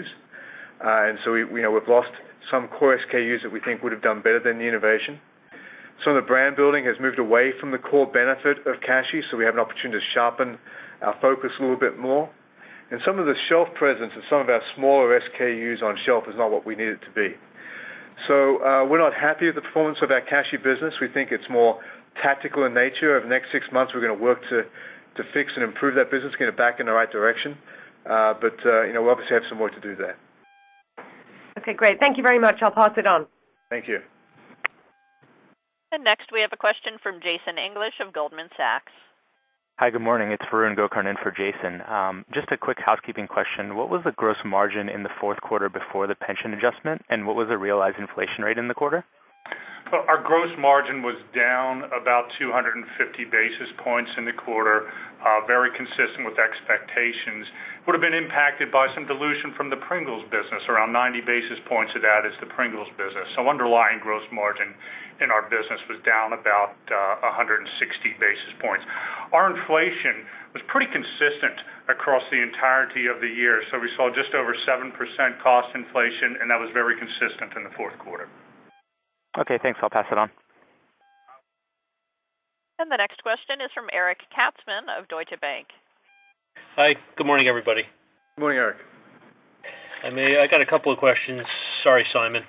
and so we've lost some core SKUs that we think would have done better than the innovation. Some of the brand building has moved away from the core benefit of Kashi, so we have an opportunity to sharpen our focus a little bit more. And some of the shelf presence of some of our smaller SKUs on shelf is not what we need it to be. So we're not happy with the performance of our Kashi business. We think it's more tactical in nature. Over the next 6 months, we're going to work to fix and improve that business, get it back in the right direction. But we obviously have some work to do there. Okay, great. Thank you very much. I'll pass it on. Thank you. And next we have a question from Jason English of Goldman Sachs. Hi, good morning. It's Varun Gokarn in for Jason. Just a quick housekeeping question. What was the gross margin in the fourth quarter before the pension adjustment, and what was the realized inflation rate in the quarter? Our gross margin was down about 250 basis points in the quarter, very consistent with expectations. Would have been impacted by some dilution from the Pringles business. Around 90 basis points of that is the Pringles business. So underlying gross margin in our business was down about 160 basis points. Our inflation was pretty consistent across the entirety of the year. So we saw just over 7% cost inflation, and that was very consistent in the fourth quarter. Okay, thanks. I'll pass it on. And the next question is from Eric Katzman of Deutsche Bank. Hi, good morning, everybody. Good morning, Eric. I got a couple of questions. Sorry, Simon.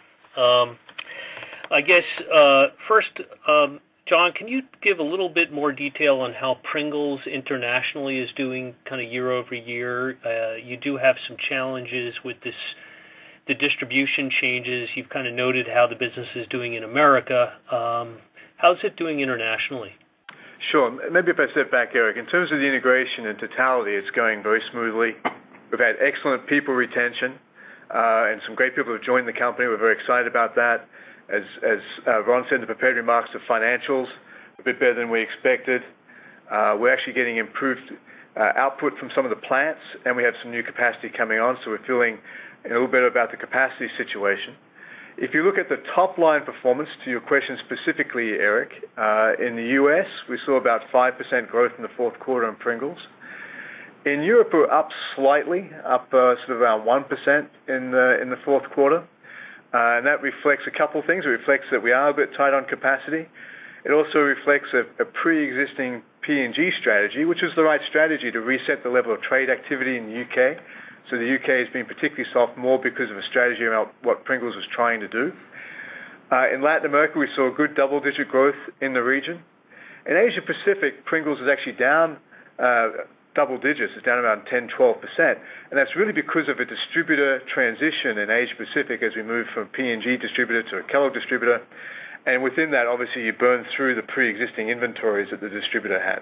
I guess first, John, can you give a little bit more detail on how Pringles internationally is doing kind of year over year? You do have some challenges with the distribution changes. You've kind of noted how the business is doing in America. How's it doing internationally? Sure. Maybe if I step back, Eric, in terms of the integration in totality, it's going very smoothly. We've had excellent people retention and some great people have joined the company. We're very excited about that. As Ron said in the prepared remarks, the financials a bit better than we expected. We're actually getting improved output from some of the plants, and we have some new capacity coming on, so we're feeling a little bit about the capacity situation. If you look at the top-line performance, to your question specifically, Eric, in the U.S., we saw about 5% growth in the fourth quarter on Pringles. In Europe, we're up slightly, up sort of around 1% in the fourth quarter. And that reflects a couple things. It reflects that we are a bit tight on capacity. It also reflects a pre-existing P&G strategy, which is the right strategy to reset the level of trade activity in the UK. So the UK has been particularly soft more because of a strategy about what Pringles was trying to do. In Latin America, we saw good double-digit growth in the region. In Asia Pacific, Pringles is actually down double digits. It's down around 10-12%. And that's really because of a distributor transition in Asia Pacific as we move from P&G distributor to a Kellogg distributor. And within that, obviously, you burn through the pre-existing inventories that the distributor had.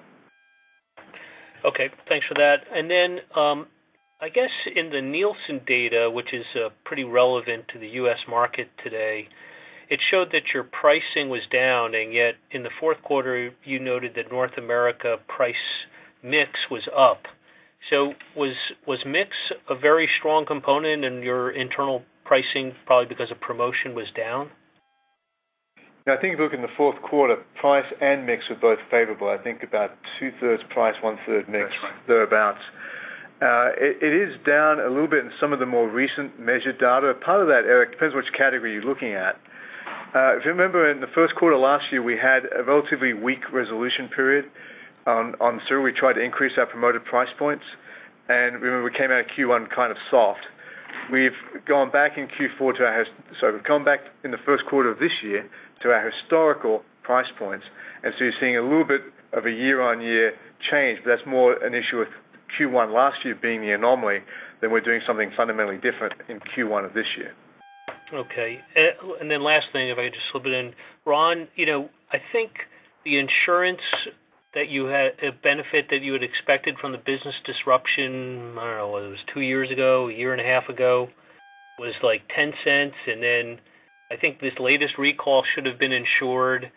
Okay, thanks for that. And then I guess in the Nielsen data, which is pretty relevant to the U.S. market today, it showed that your pricing was down, and yet in the fourth quarter, you noted that North America price mix was up. So was mix a very strong component in your internal pricing, probably because of promotion was down? Now, I think if you look in the fourth quarter, price and mix were both favorable. I think about 2/3 price, 1/3 mix, thereabouts. It is down a little bit in some of the more recent measured data. Part of that, Eric, depends which category you're looking at. If you remember, in the first quarter last year, we had a relatively weak resolution period on cereal. We tried to increase our promoted price points, and remember, we came out of Q1 kind of soft. We've gone back in Q4 we've come back in the first quarter of this year to our historical price points, and so you're seeing a little bit of a year-on-year change, but that's more an issue with Q1 last year being the anomaly than we're doing something fundamentally different in Q1 of this year. Okay. And then last thing, if I could just slip it in. Ron, I think the insurance that you had, a benefit that you had expected from the business disruption, I don't know, it was 2 years ago, a year and a half ago, was like 10 cents, and then I think this latest recall should have been insured.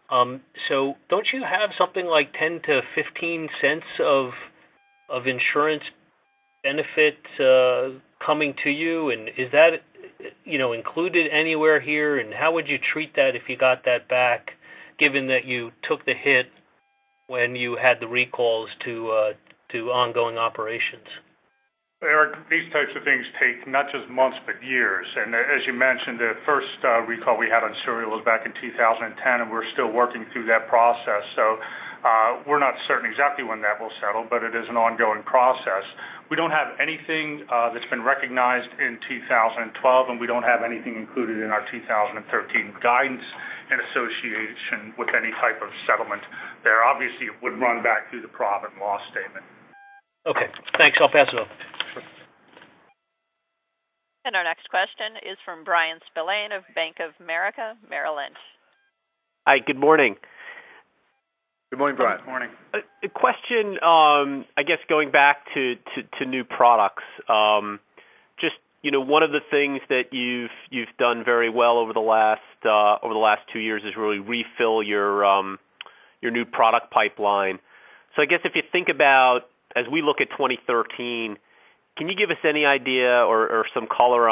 So don't you have something like 10 to 15 cents of insurance benefit coming to you, and is that included anywhere here? And how would you treat that if you got that back, given that you took the hit when you had the recalls to ongoing operations? Eric, these types of things take not just months but years. And as you mentioned, the first recall we had on cereal was back in 2010, and we're still working through that process. So we're not certain exactly when that will settle, but it is an ongoing process. We don't have anything that's been recognized in 2012, and we don't have anything included in our 2013 guidance in association with any type of settlement there. Obviously, it would run back through the profit and loss statement. Okay, thanks. I'll pass it on. And our next question is from Brian Spillane of Bank of America Merrill Lynch. Hi, good morning. Good morning, Brian. Good morning. A question, I guess, going back to new products. Just one of the things that you've done very well over the last 2 years is really refill your new product pipeline. So I guess if you think about, as we look at 2013, can you give us any idea or some color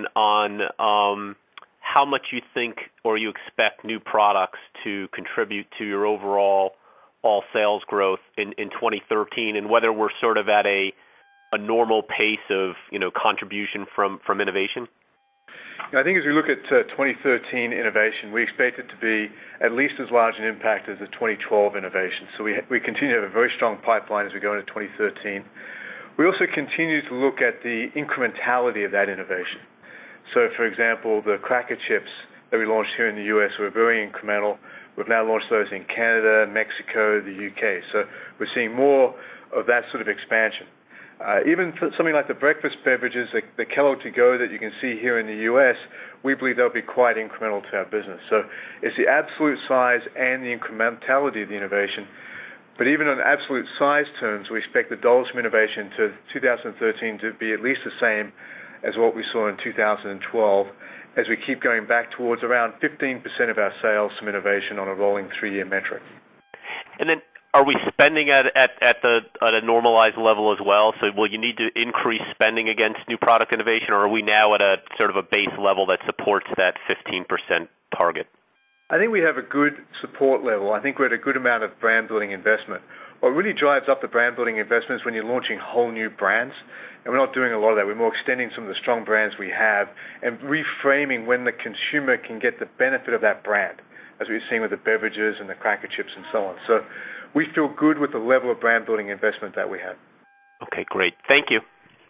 on how much you think or you expect new products to contribute to your overall sales growth in 2013, and whether we're sort of at a normal pace of contribution from innovation? I think as we look at 2013 innovation, we expect it to be at least as large an impact as the 2012 innovation. So we continue to have a very strong pipeline as we go into 2013. We also continue to look at the incrementality of that innovation. So, for example, the cracker chips that we launched here in the U.S. were very incremental. We've now launched those in Canada, Mexico, the UK. So we're seeing more of that sort of expansion. Even for something like the breakfast beverages, the Kellogg To Go that you can see here in the U.S., we believe they'll be quite incremental to our business. So it's the absolute size and the incrementality of the innovation. But even on absolute size terms, we expect the dollars from innovation to 2013 to be at least the same as what we saw in 2012, as we keep going back towards around 15% of our sales from innovation on a rolling 3-year metric. And then, are we spending at a normalized level as well? So will you need to increase spending against new product innovation, or are we now at a sort of a base level that supports that 15% target? I think we have a good support level. I think we're at a good amount of brand building investment. What really drives up the brand building investment is when you're launching whole new brands, and we're not doing a lot of that. We're more extending some of the strong brands we have and reframing when the consumer can get the benefit of that brand, as we've seen with the beverages and the cracker chips and so on. So we feel good with the level of brand building investment that we have. Okay, great. Thank you.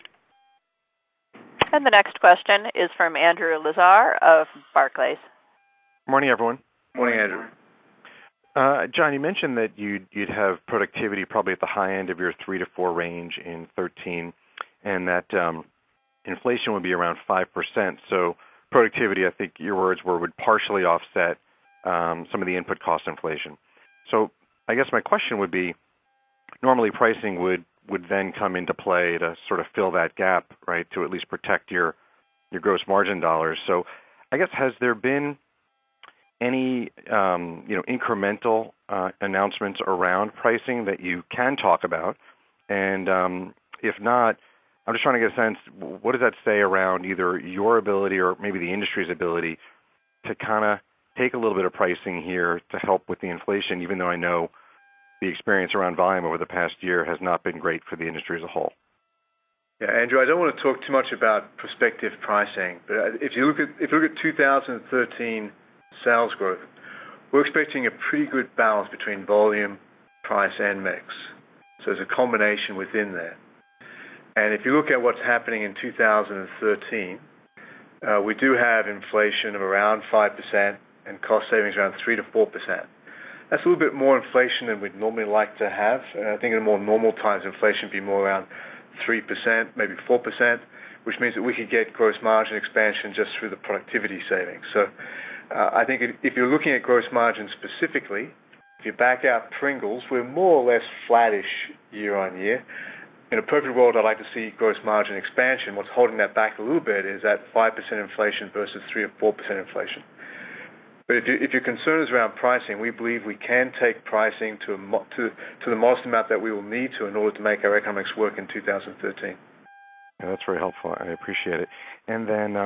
And the next question is from Andrew Lazar of Barclays. Morning, everyone. Morning, Andrew. John, you mentioned that you'd have productivity probably at the high end of your 3 to 4 range in 2013, and that inflation would be around 5%. So productivity, I think your words were, would partially offset some of the input cost inflation. So I guess my question would be, normally pricing would then come into play to sort of fill that gap, right, to at least protect your gross margin dollars. So I guess, has there been any incremental announcements around pricing that you can talk about? And if not, I'm just trying to get a sense, what does that say around either your ability or maybe the industry's ability to kind of take a little bit of pricing here to help with the inflation, even though I know the experience around volume over the past year has not been great for the industry as a whole? Yeah, Andrew, I don't want to talk too much about prospective pricing, but if you look at 2013 sales growth, we're expecting a pretty good balance between volume, price, and mix. So there's a combination within there. And if you look at what's happening in 2013, we do have inflation of around 5% and cost savings around 3 to 4%. That's a little bit more inflation than we'd normally like to have. I think in more normal times, inflation would be more around 3%, maybe 4%, which means that we could get gross margin expansion just through the productivity savings. So I think if you're looking at gross margin specifically, if you back out Pringles, we're more or less flattish year on year. In a perfect world, I'd like to see gross margin expansion. What's holding that back a little bit is that 5% inflation versus 3 or 4% inflation. But if your concern is around pricing, we believe we can take pricing to the modest amount that we will need to in order to make our economics work in 2013. Yeah, that's very helpful. I appreciate it. And then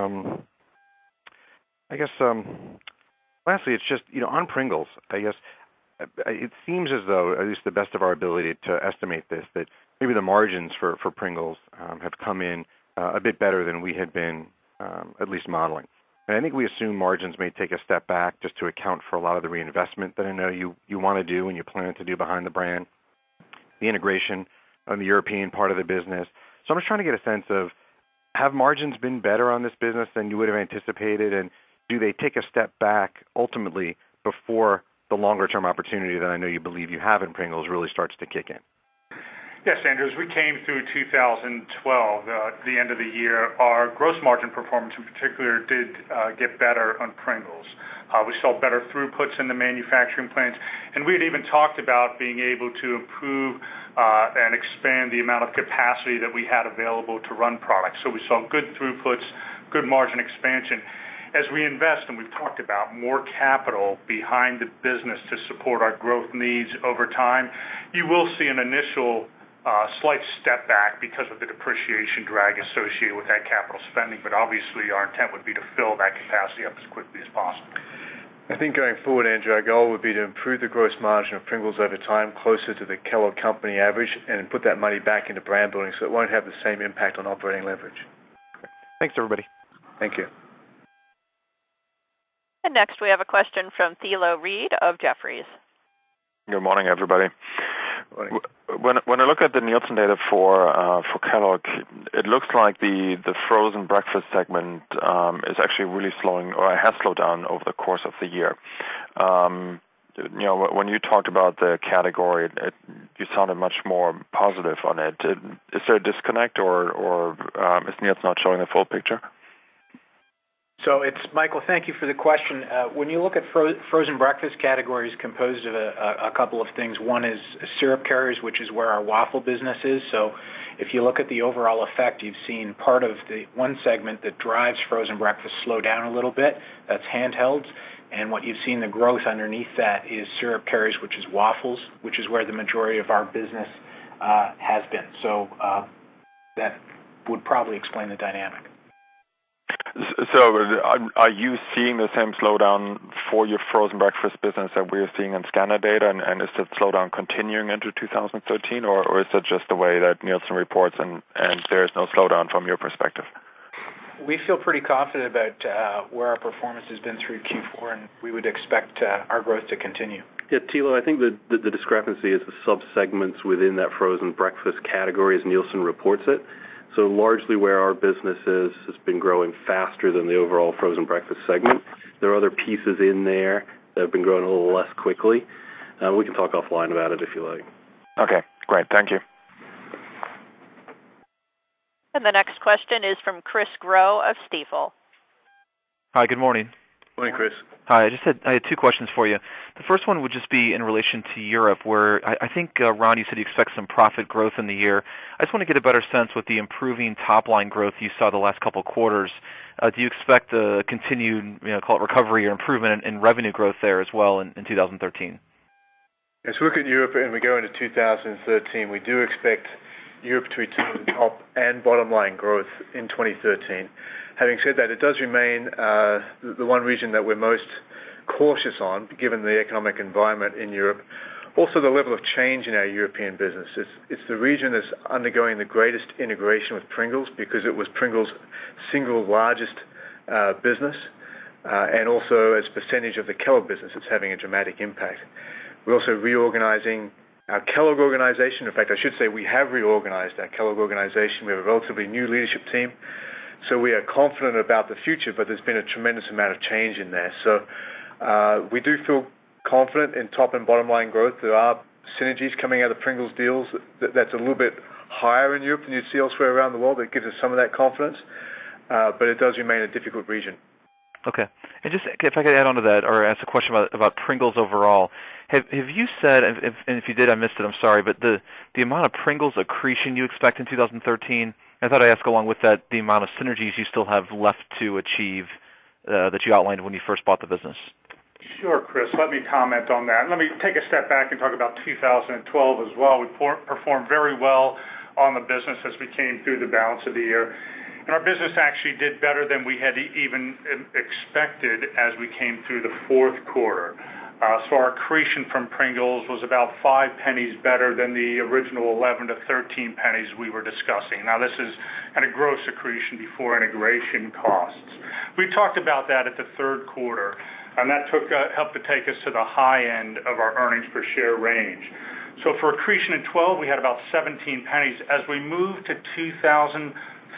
I guess lastly, it's just, on Pringles, I guess it seems as though, at least the best of our ability to estimate this, that maybe the margins for Pringles have come in a bit better than we had been at least modeling. And I think we assume margins may take a step back just to account for a lot of the reinvestment that I know you want to do and you plan to do behind the brand, the integration on the European part of the business. So I'm just trying to get a sense of, have margins been better on this business than you would have anticipated, and do they take a step back ultimately before the longer-term opportunity that I know you believe you have in Pringles really starts to kick in? Yes, Andrew, as we came through 2012, the end of the year, our gross margin performance in particular did get better on Pringles. We saw better throughputs in the manufacturing plants, and we had even talked about being able to improve and expand the amount of capacity that we had available to run products. So we saw good throughputs, good margin expansion. As we invest, and we've talked about more capital behind the business to support our growth needs over time, you will see an initial slight step back because of the depreciation drag associated with that capital spending, but obviously our intent would be to fill that capacity up as quickly as possible. I think going forward, Andrew, our goal would be to improve the gross margin of Pringles over time closer to the Kellogg Company average and put that money back into brand building so it won't have the same impact on operating leverage. Thanks, everybody. Thank you. And next we have a question from Thilo Reed of Jefferies. Good morning, everybody. Morning. When I look at the Nielsen data for Kellogg, it looks like the frozen breakfast segment is actually really slowing, or has slowed down over the course of the year. When you talked about the category, you sounded much more positive on it. Is there a disconnect, or is Nielsen not showing the full picture? So it's Michael. Thank you for the question. When you look at frozen breakfast categories, composed of a couple of things. One is syrup carriers, which is where our waffle business is. So if you look at the overall effect, you've seen part of the one segment that drives frozen breakfast slow down a little bit. That's handhelds. And what you've seen the growth underneath that is syrup carriers, which is waffles, which is where the majority of our business has been. So that would probably explain the dynamic. So are you seeing the same slowdown for your frozen breakfast business that we're seeing in scanner data, and is that slowdown continuing into 2013, or is it just the way that Nielsen reports and there's no slowdown from your perspective? We feel pretty confident about where our performance has been through Q4, and we would expect our growth to continue. Yeah, Thilo, I think the discrepancy is the sub-segments within that frozen breakfast category as Nielsen reports it. So largely where our business has been growing faster than the overall frozen breakfast segment. There are other pieces in there that have been growing a little less quickly. We can talk offline about it if you like. Okay, great. Thank you. And the next question is from Chris Growe of Stifel. Hi, good morning. Morning, Chris. Hi, I had two questions for you. The first one would just be in relation to Europe, where I think, Ron, you said you expect some profit growth in the year. I just want to get a better sense with the improving top-line growth you saw the last couple of quarters. Do you expect a continued, call it recovery or improvement in revenue growth there as well in 2013? As we look at Europe and we go into 2013, we do expect Europe to return to top and bottom line growth in 2013. Having said that, it does remain the one region that we're most cautious on, given the economic environment in Europe. Also, the level of change in our European business. It's the region that's undergoing the greatest integration with Pringles because it was Pringles' single largest business, and also as a percentage of the Kellogg business, it's having a dramatic impact. We're also reorganizing our Kellogg organization. In fact, I should say we have reorganized our Kellogg organization. We have a relatively new leadership team. So we are confident about the future, but there's been a tremendous amount of change in there. So we do feel confident in top and bottom line growth. There are synergies coming out of Pringles deals that's a little bit higher in Europe than you'd see elsewhere around the world. That gives us some of that confidence, but it does remain a difficult region. Okay. And just if I could add on to that, or ask a question about Pringles overall, have you said, and if you did, I missed it, I'm sorry, but the amount of Pringles accretion you expect in 2013, I thought I'd ask along with that the amount of synergies you still have left to achieve that you outlined when you first bought the business. Sure, Chris. Let me comment on that. Let me take a step back and talk about 2012 as well. We performed very well on the business as we came through the balance of the year. And our business actually did better than we had even expected as we came through the fourth quarter. So our accretion from Pringles was about 5 pennies better than the original 11 to 13 pennies we were discussing. Now this is kind of gross accretion before integration costs. We talked about that at the third quarter, and that helped to take us to the high end of our earnings per share range. So for accretion in 12, we had about 17 pennies. As we move to 2013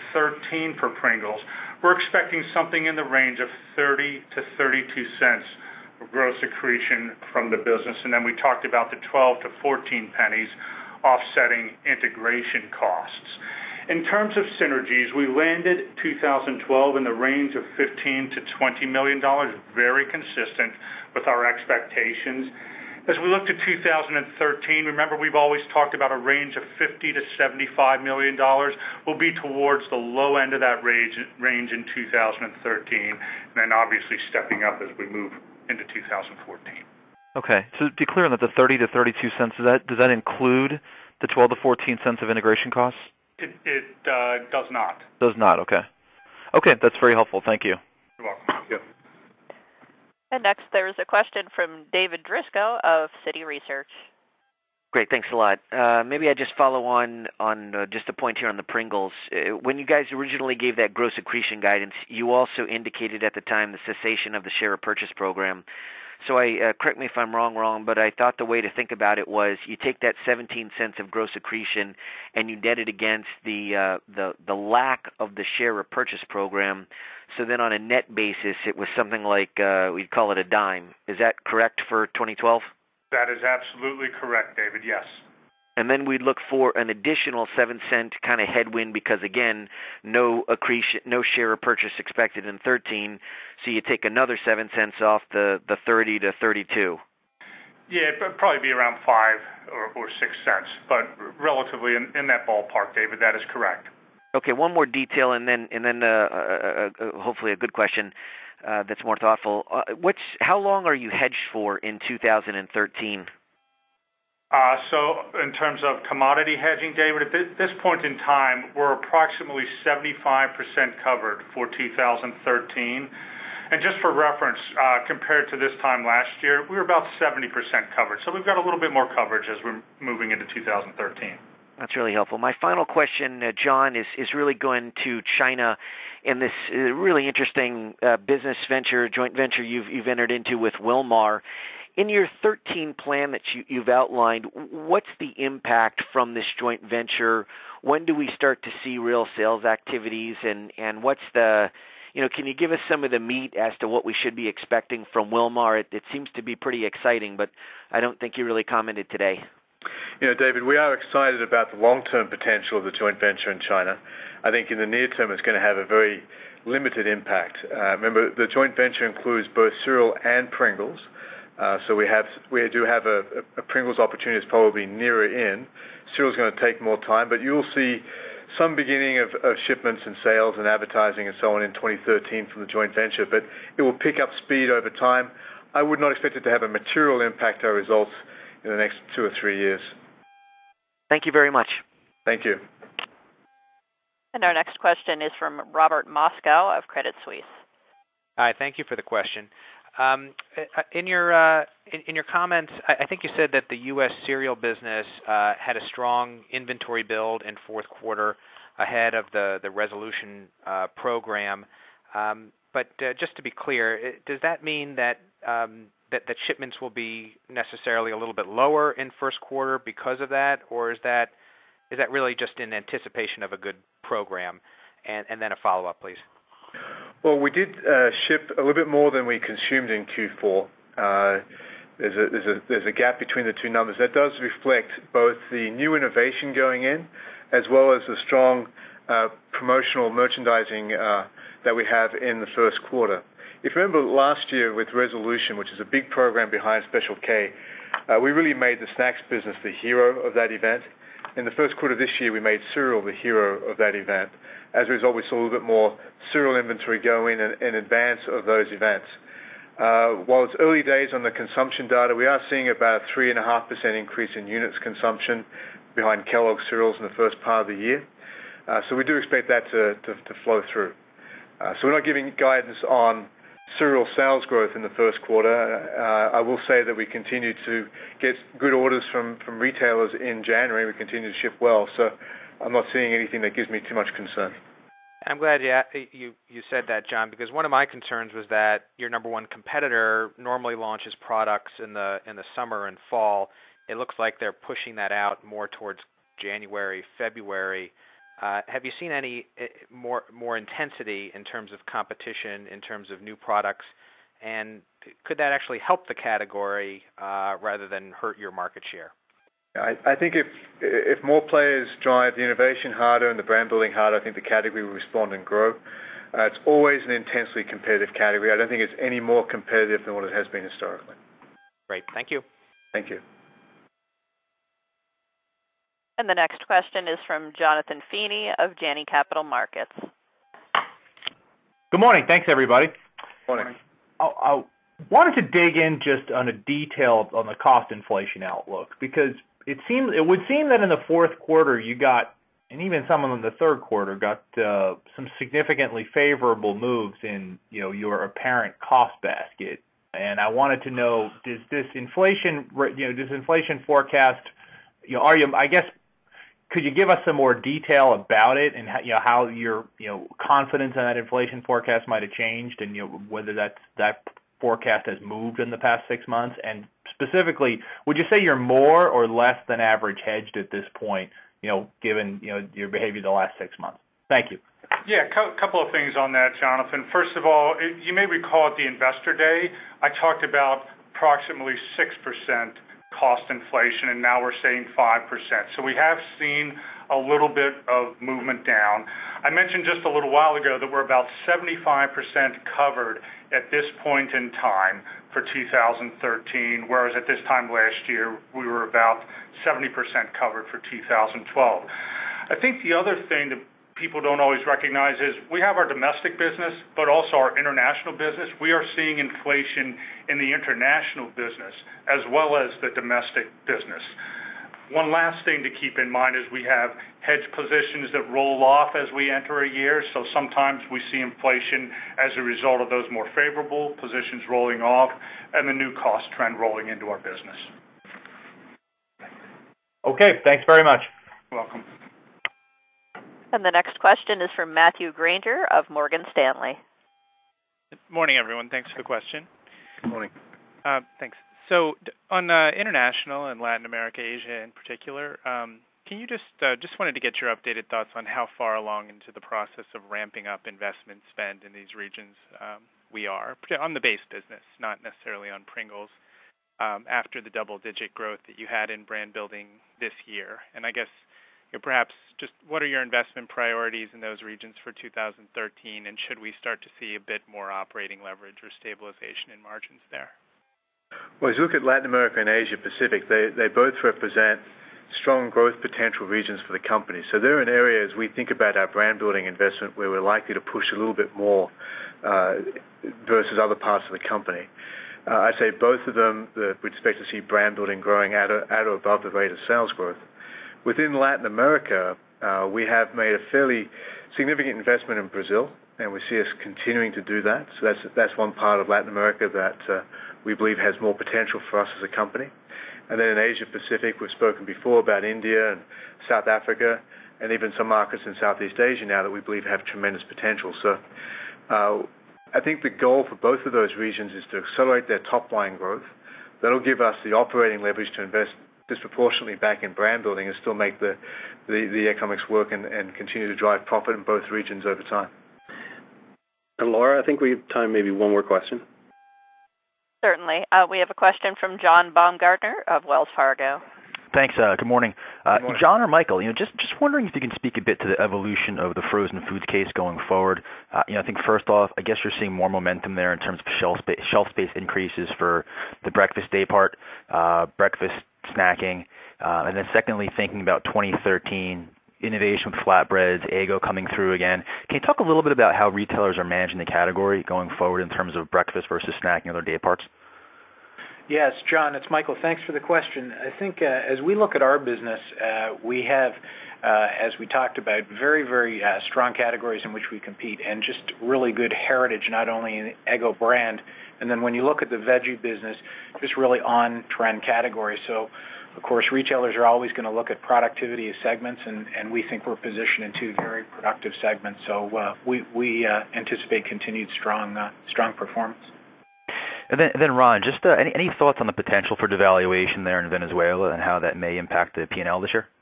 for Pringles, we're expecting something in the range of 30 to 32 cents of gross accretion from the business. And then we talked about the 12 to 14 pennies offsetting integration costs. In terms of synergies, we landed 2012 in the range of $15 to $20 million, very consistent with our expectations. As we look to 2013, remember we've always talked about a range of $50 to $75 million. We'll be towards the low end of that range in 2013, and then obviously stepping up as we move into 2014. Okay, so to be clear on that, the 30 to 32 cents, does that include the 12 to 14 cents of integration costs? It does not. Does not, okay. Okay, that's very helpful. Thank you. You're welcome. Yep. And next, there's a question from David Driscoll of Citi Research. Great, thanks a lot. Maybe I just follow on just a point here on the Pringles. When you guys originally gave that gross accretion guidance, you also indicated at the time the cessation of the share repurchase program. So correct me if I'm wrong, but I thought the way to think about it was you take that 17 cents of gross accretion and you net it against the lack of the share repurchase program. So then on a net basis, it was something like we'd call it a dime. Is that correct for 2012? That is absolutely correct, David, yes. And then we'd look for an additional 7-cent kind of headwind because, again, no accretion, no share repurchase expected in 13. So you take another 7 cents off the 30 to 32. Yeah, it'd probably be around 5 or 6 cents, but relatively in that ballpark, David. That is correct. Okay, one more detail, and then hopefully a good question that's more thoughtful. How long are you hedged for in 2013? So in terms of commodity hedging, David, at this point in time, we're approximately 75% covered for 2013. And just for reference, compared to this time last year, we were about 70% covered. So we've got a little bit more coverage as we're moving into 2013. That's really helpful. My final question, John, is really going to China and this really interesting business venture, joint venture you've entered into with Wilmar. In your 13 plan that you've outlined, what's the impact from this joint venture? When do we start to see real sales activities? And what's the, can you give us some of the meat as to what we should be expecting from Wilmar? It seems to be pretty exciting, but I don't think you really commented today. David, we are excited about the long-term potential of the joint venture in China. I think in the near term it's going to have a very limited impact. Remember, the joint venture includes both cereal and Pringles. So we do have a Pringles opportunity that's probably nearer in. Cereal's going to take more time, but you'll see some beginning of shipments and sales and advertising and so on in 2013 from the joint venture, but it will pick up speed over time. I would not expect it to have a material impact on our results in the next 2 or 3 years. Thank you very much. Thank you. And our next question is from Robert Moskow of Credit Suisse. Hi, thank you for the question. In your comments, I think you said that the U.S. cereal business had a strong inventory build in fourth quarter ahead of the resolution program. But just to be clear, does that mean that that shipments will be necessarily a little bit lower in first quarter because of that, or is that really just in anticipation of a good program? And then a follow-up, please. Well, we did ship a little bit more than we consumed in Q4. There's a gap between the two numbers. That does reflect both the new innovation going in as well as the strong promotional merchandising that we have in the first quarter. If you remember last year with Resolution, which is a big program behind Special K, we really made the snacks business the hero of that event. In the first quarter of this year, we made cereal the hero of that event. As a result, we saw a little bit more cereal inventory go in advance of those events. While it's early days on the consumption data, we are seeing about a 3.5% increase in units consumption behind Kellogg's cereals in the first part of the year. So we do expect that to flow through. So we're not giving guidance on cereal sales growth in the first quarter. I will say that we continue to get good orders from retailers in January. We continue to ship well, so I'm not seeing anything that gives me too much concern. I'm glad you said that, John, because one of my concerns was that your number one competitor normally launches products in the summer and fall. It looks like they're pushing that out more towards January, February. Have you seen any more intensity in terms of competition, in terms of new products, and could that actually help the category rather than hurt your market share? I think if more players drive the innovation harder and the brand building harder, I think the category will respond and grow. It's always an intensely competitive category. I don't think it's any more competitive than what it has been historically. Great. Thank you. Thank you. And the next question is from Jonathan Feeney of Janney Capital Markets. Good morning. Thanks, everybody. Morning. I wanted to dig in just on a detail on the cost inflation outlook, because it would seem that in the fourth quarter you got, and even some in the third quarter, got some significantly favorable moves in your apparent cost basket. And I wanted to know, does inflation forecast, could you give us some more detail about it and how your confidence in that inflation forecast might have changed, and whether that forecast has moved in the past 6 months? And specifically, would you say you're more or less than average hedged at this point, given your behavior the last 6 months? Thank you. Yeah, a couple of things on that, Jonathan. First of all, you may recall at the Investor Day, I talked about approximately 6% cost inflation, and now we're saying 5%. So we have seen a little bit of movement down. I mentioned just a little while ago that we're about 75% covered at this point in time for 2013, whereas at this time last year we were about 70% covered for 2012. I think the other thing that people don't always recognize is we have our domestic business, but also our international business. We are seeing inflation in the international business as well as the domestic business. One last thing to keep in mind is we have hedge positions that roll off as we enter a year, so sometimes we see inflation as a result of those more favorable positions rolling off and the new cost trend rolling into our business. Okay, thanks very much. You're welcome. And the next question is from Matthew Granger of Morgan Stanley. Good morning, everyone. Thanks for the question. Good morning. Thanks. So on international and Latin America, Asia in particular, can you just wanted to get your updated thoughts on how far along into the process of ramping up investment spend in these regions we are, on the base business, not necessarily on Pringles, after the double-digit growth that you had in brand building this year. And I guess perhaps just what are your investment priorities in those regions for 2013, and should we start to see a bit more operating leverage or stabilization in margins there? Well, as you look at Latin America and Asia Pacific, they both represent strong growth potential regions for the company. So they're in areas we think about our brand building investment where we're likely to push a little bit more versus other parts of the company. I'd say both of them, we'd expect to see brand building growing at or above the rate of sales growth. Within Latin America, we have made a fairly significant investment in Brazil, and we see us continuing to do that. So that's one part of Latin America that we believe has more potential for us as a company. And then in Asia Pacific, we've spoken before about India and South Africa, and even some markets in Southeast Asia now that we believe have tremendous potential. So I think the goal for both of those regions is to accelerate their top-line growth. That'll give us the operating leverage to invest disproportionately back in brand building and still make the economics work and continue to drive profit in both regions over time. And Laura, I think we have time maybe one more question. Certainly. We have a question from John Baumgartner of Wells Fargo. Thanks. Good morning. Good morning. John or Michael, just wondering if you can speak a bit to the evolution of the frozen foods case going forward. I think first off, I guess you're seeing more momentum there in terms of shelf space increases for the breakfast day part, breakfast snacking, and then secondly, thinking about 2013, innovation with flatbreads, Eggo coming through again. Can you talk a little bit about how retailers are managing the category going forward in terms of breakfast versus snacking other day parts? Yes, John, it's Michael. Thanks for the question. I think as we look at our business, we have, as we talked about, very, very strong categories in which we compete and just really good heritage, not only in the Eggo brand. And then when you look at the veggie business, just really on-trend categories. So, of course, retailers are always going to look at productivity of segments, and we think we're positioned in two very productive segments. So we anticipate continued strong performance. And then Ron, just any thoughts on the potential for devaluation there in Venezuela and how that may impact the P&L this year?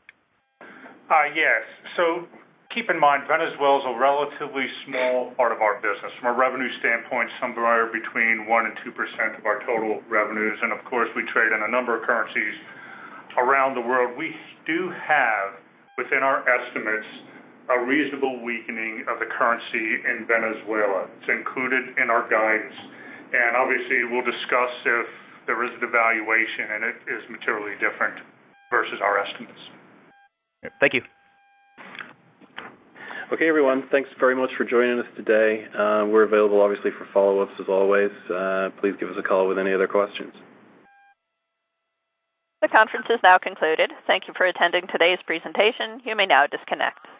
Yes. So keep in mind, Venezuela is a relatively small part of our business. From a revenue standpoint, somewhere between 1% and 2% of our total revenues. And, of course, we trade in a number of currencies around the world, we do have within our estimates a reasonable weakening of the currency in Venezuela. It's included in our guidance. And obviously, we'll discuss if there is a devaluation and it is materially different versus our estimates. Thank you. Okay, everyone. Thanks very much for joining us today. We're available, obviously, for follow-ups as always. Please give us a call with any other questions. The conference is now concluded. Thank you for attending today's presentation. You may now disconnect.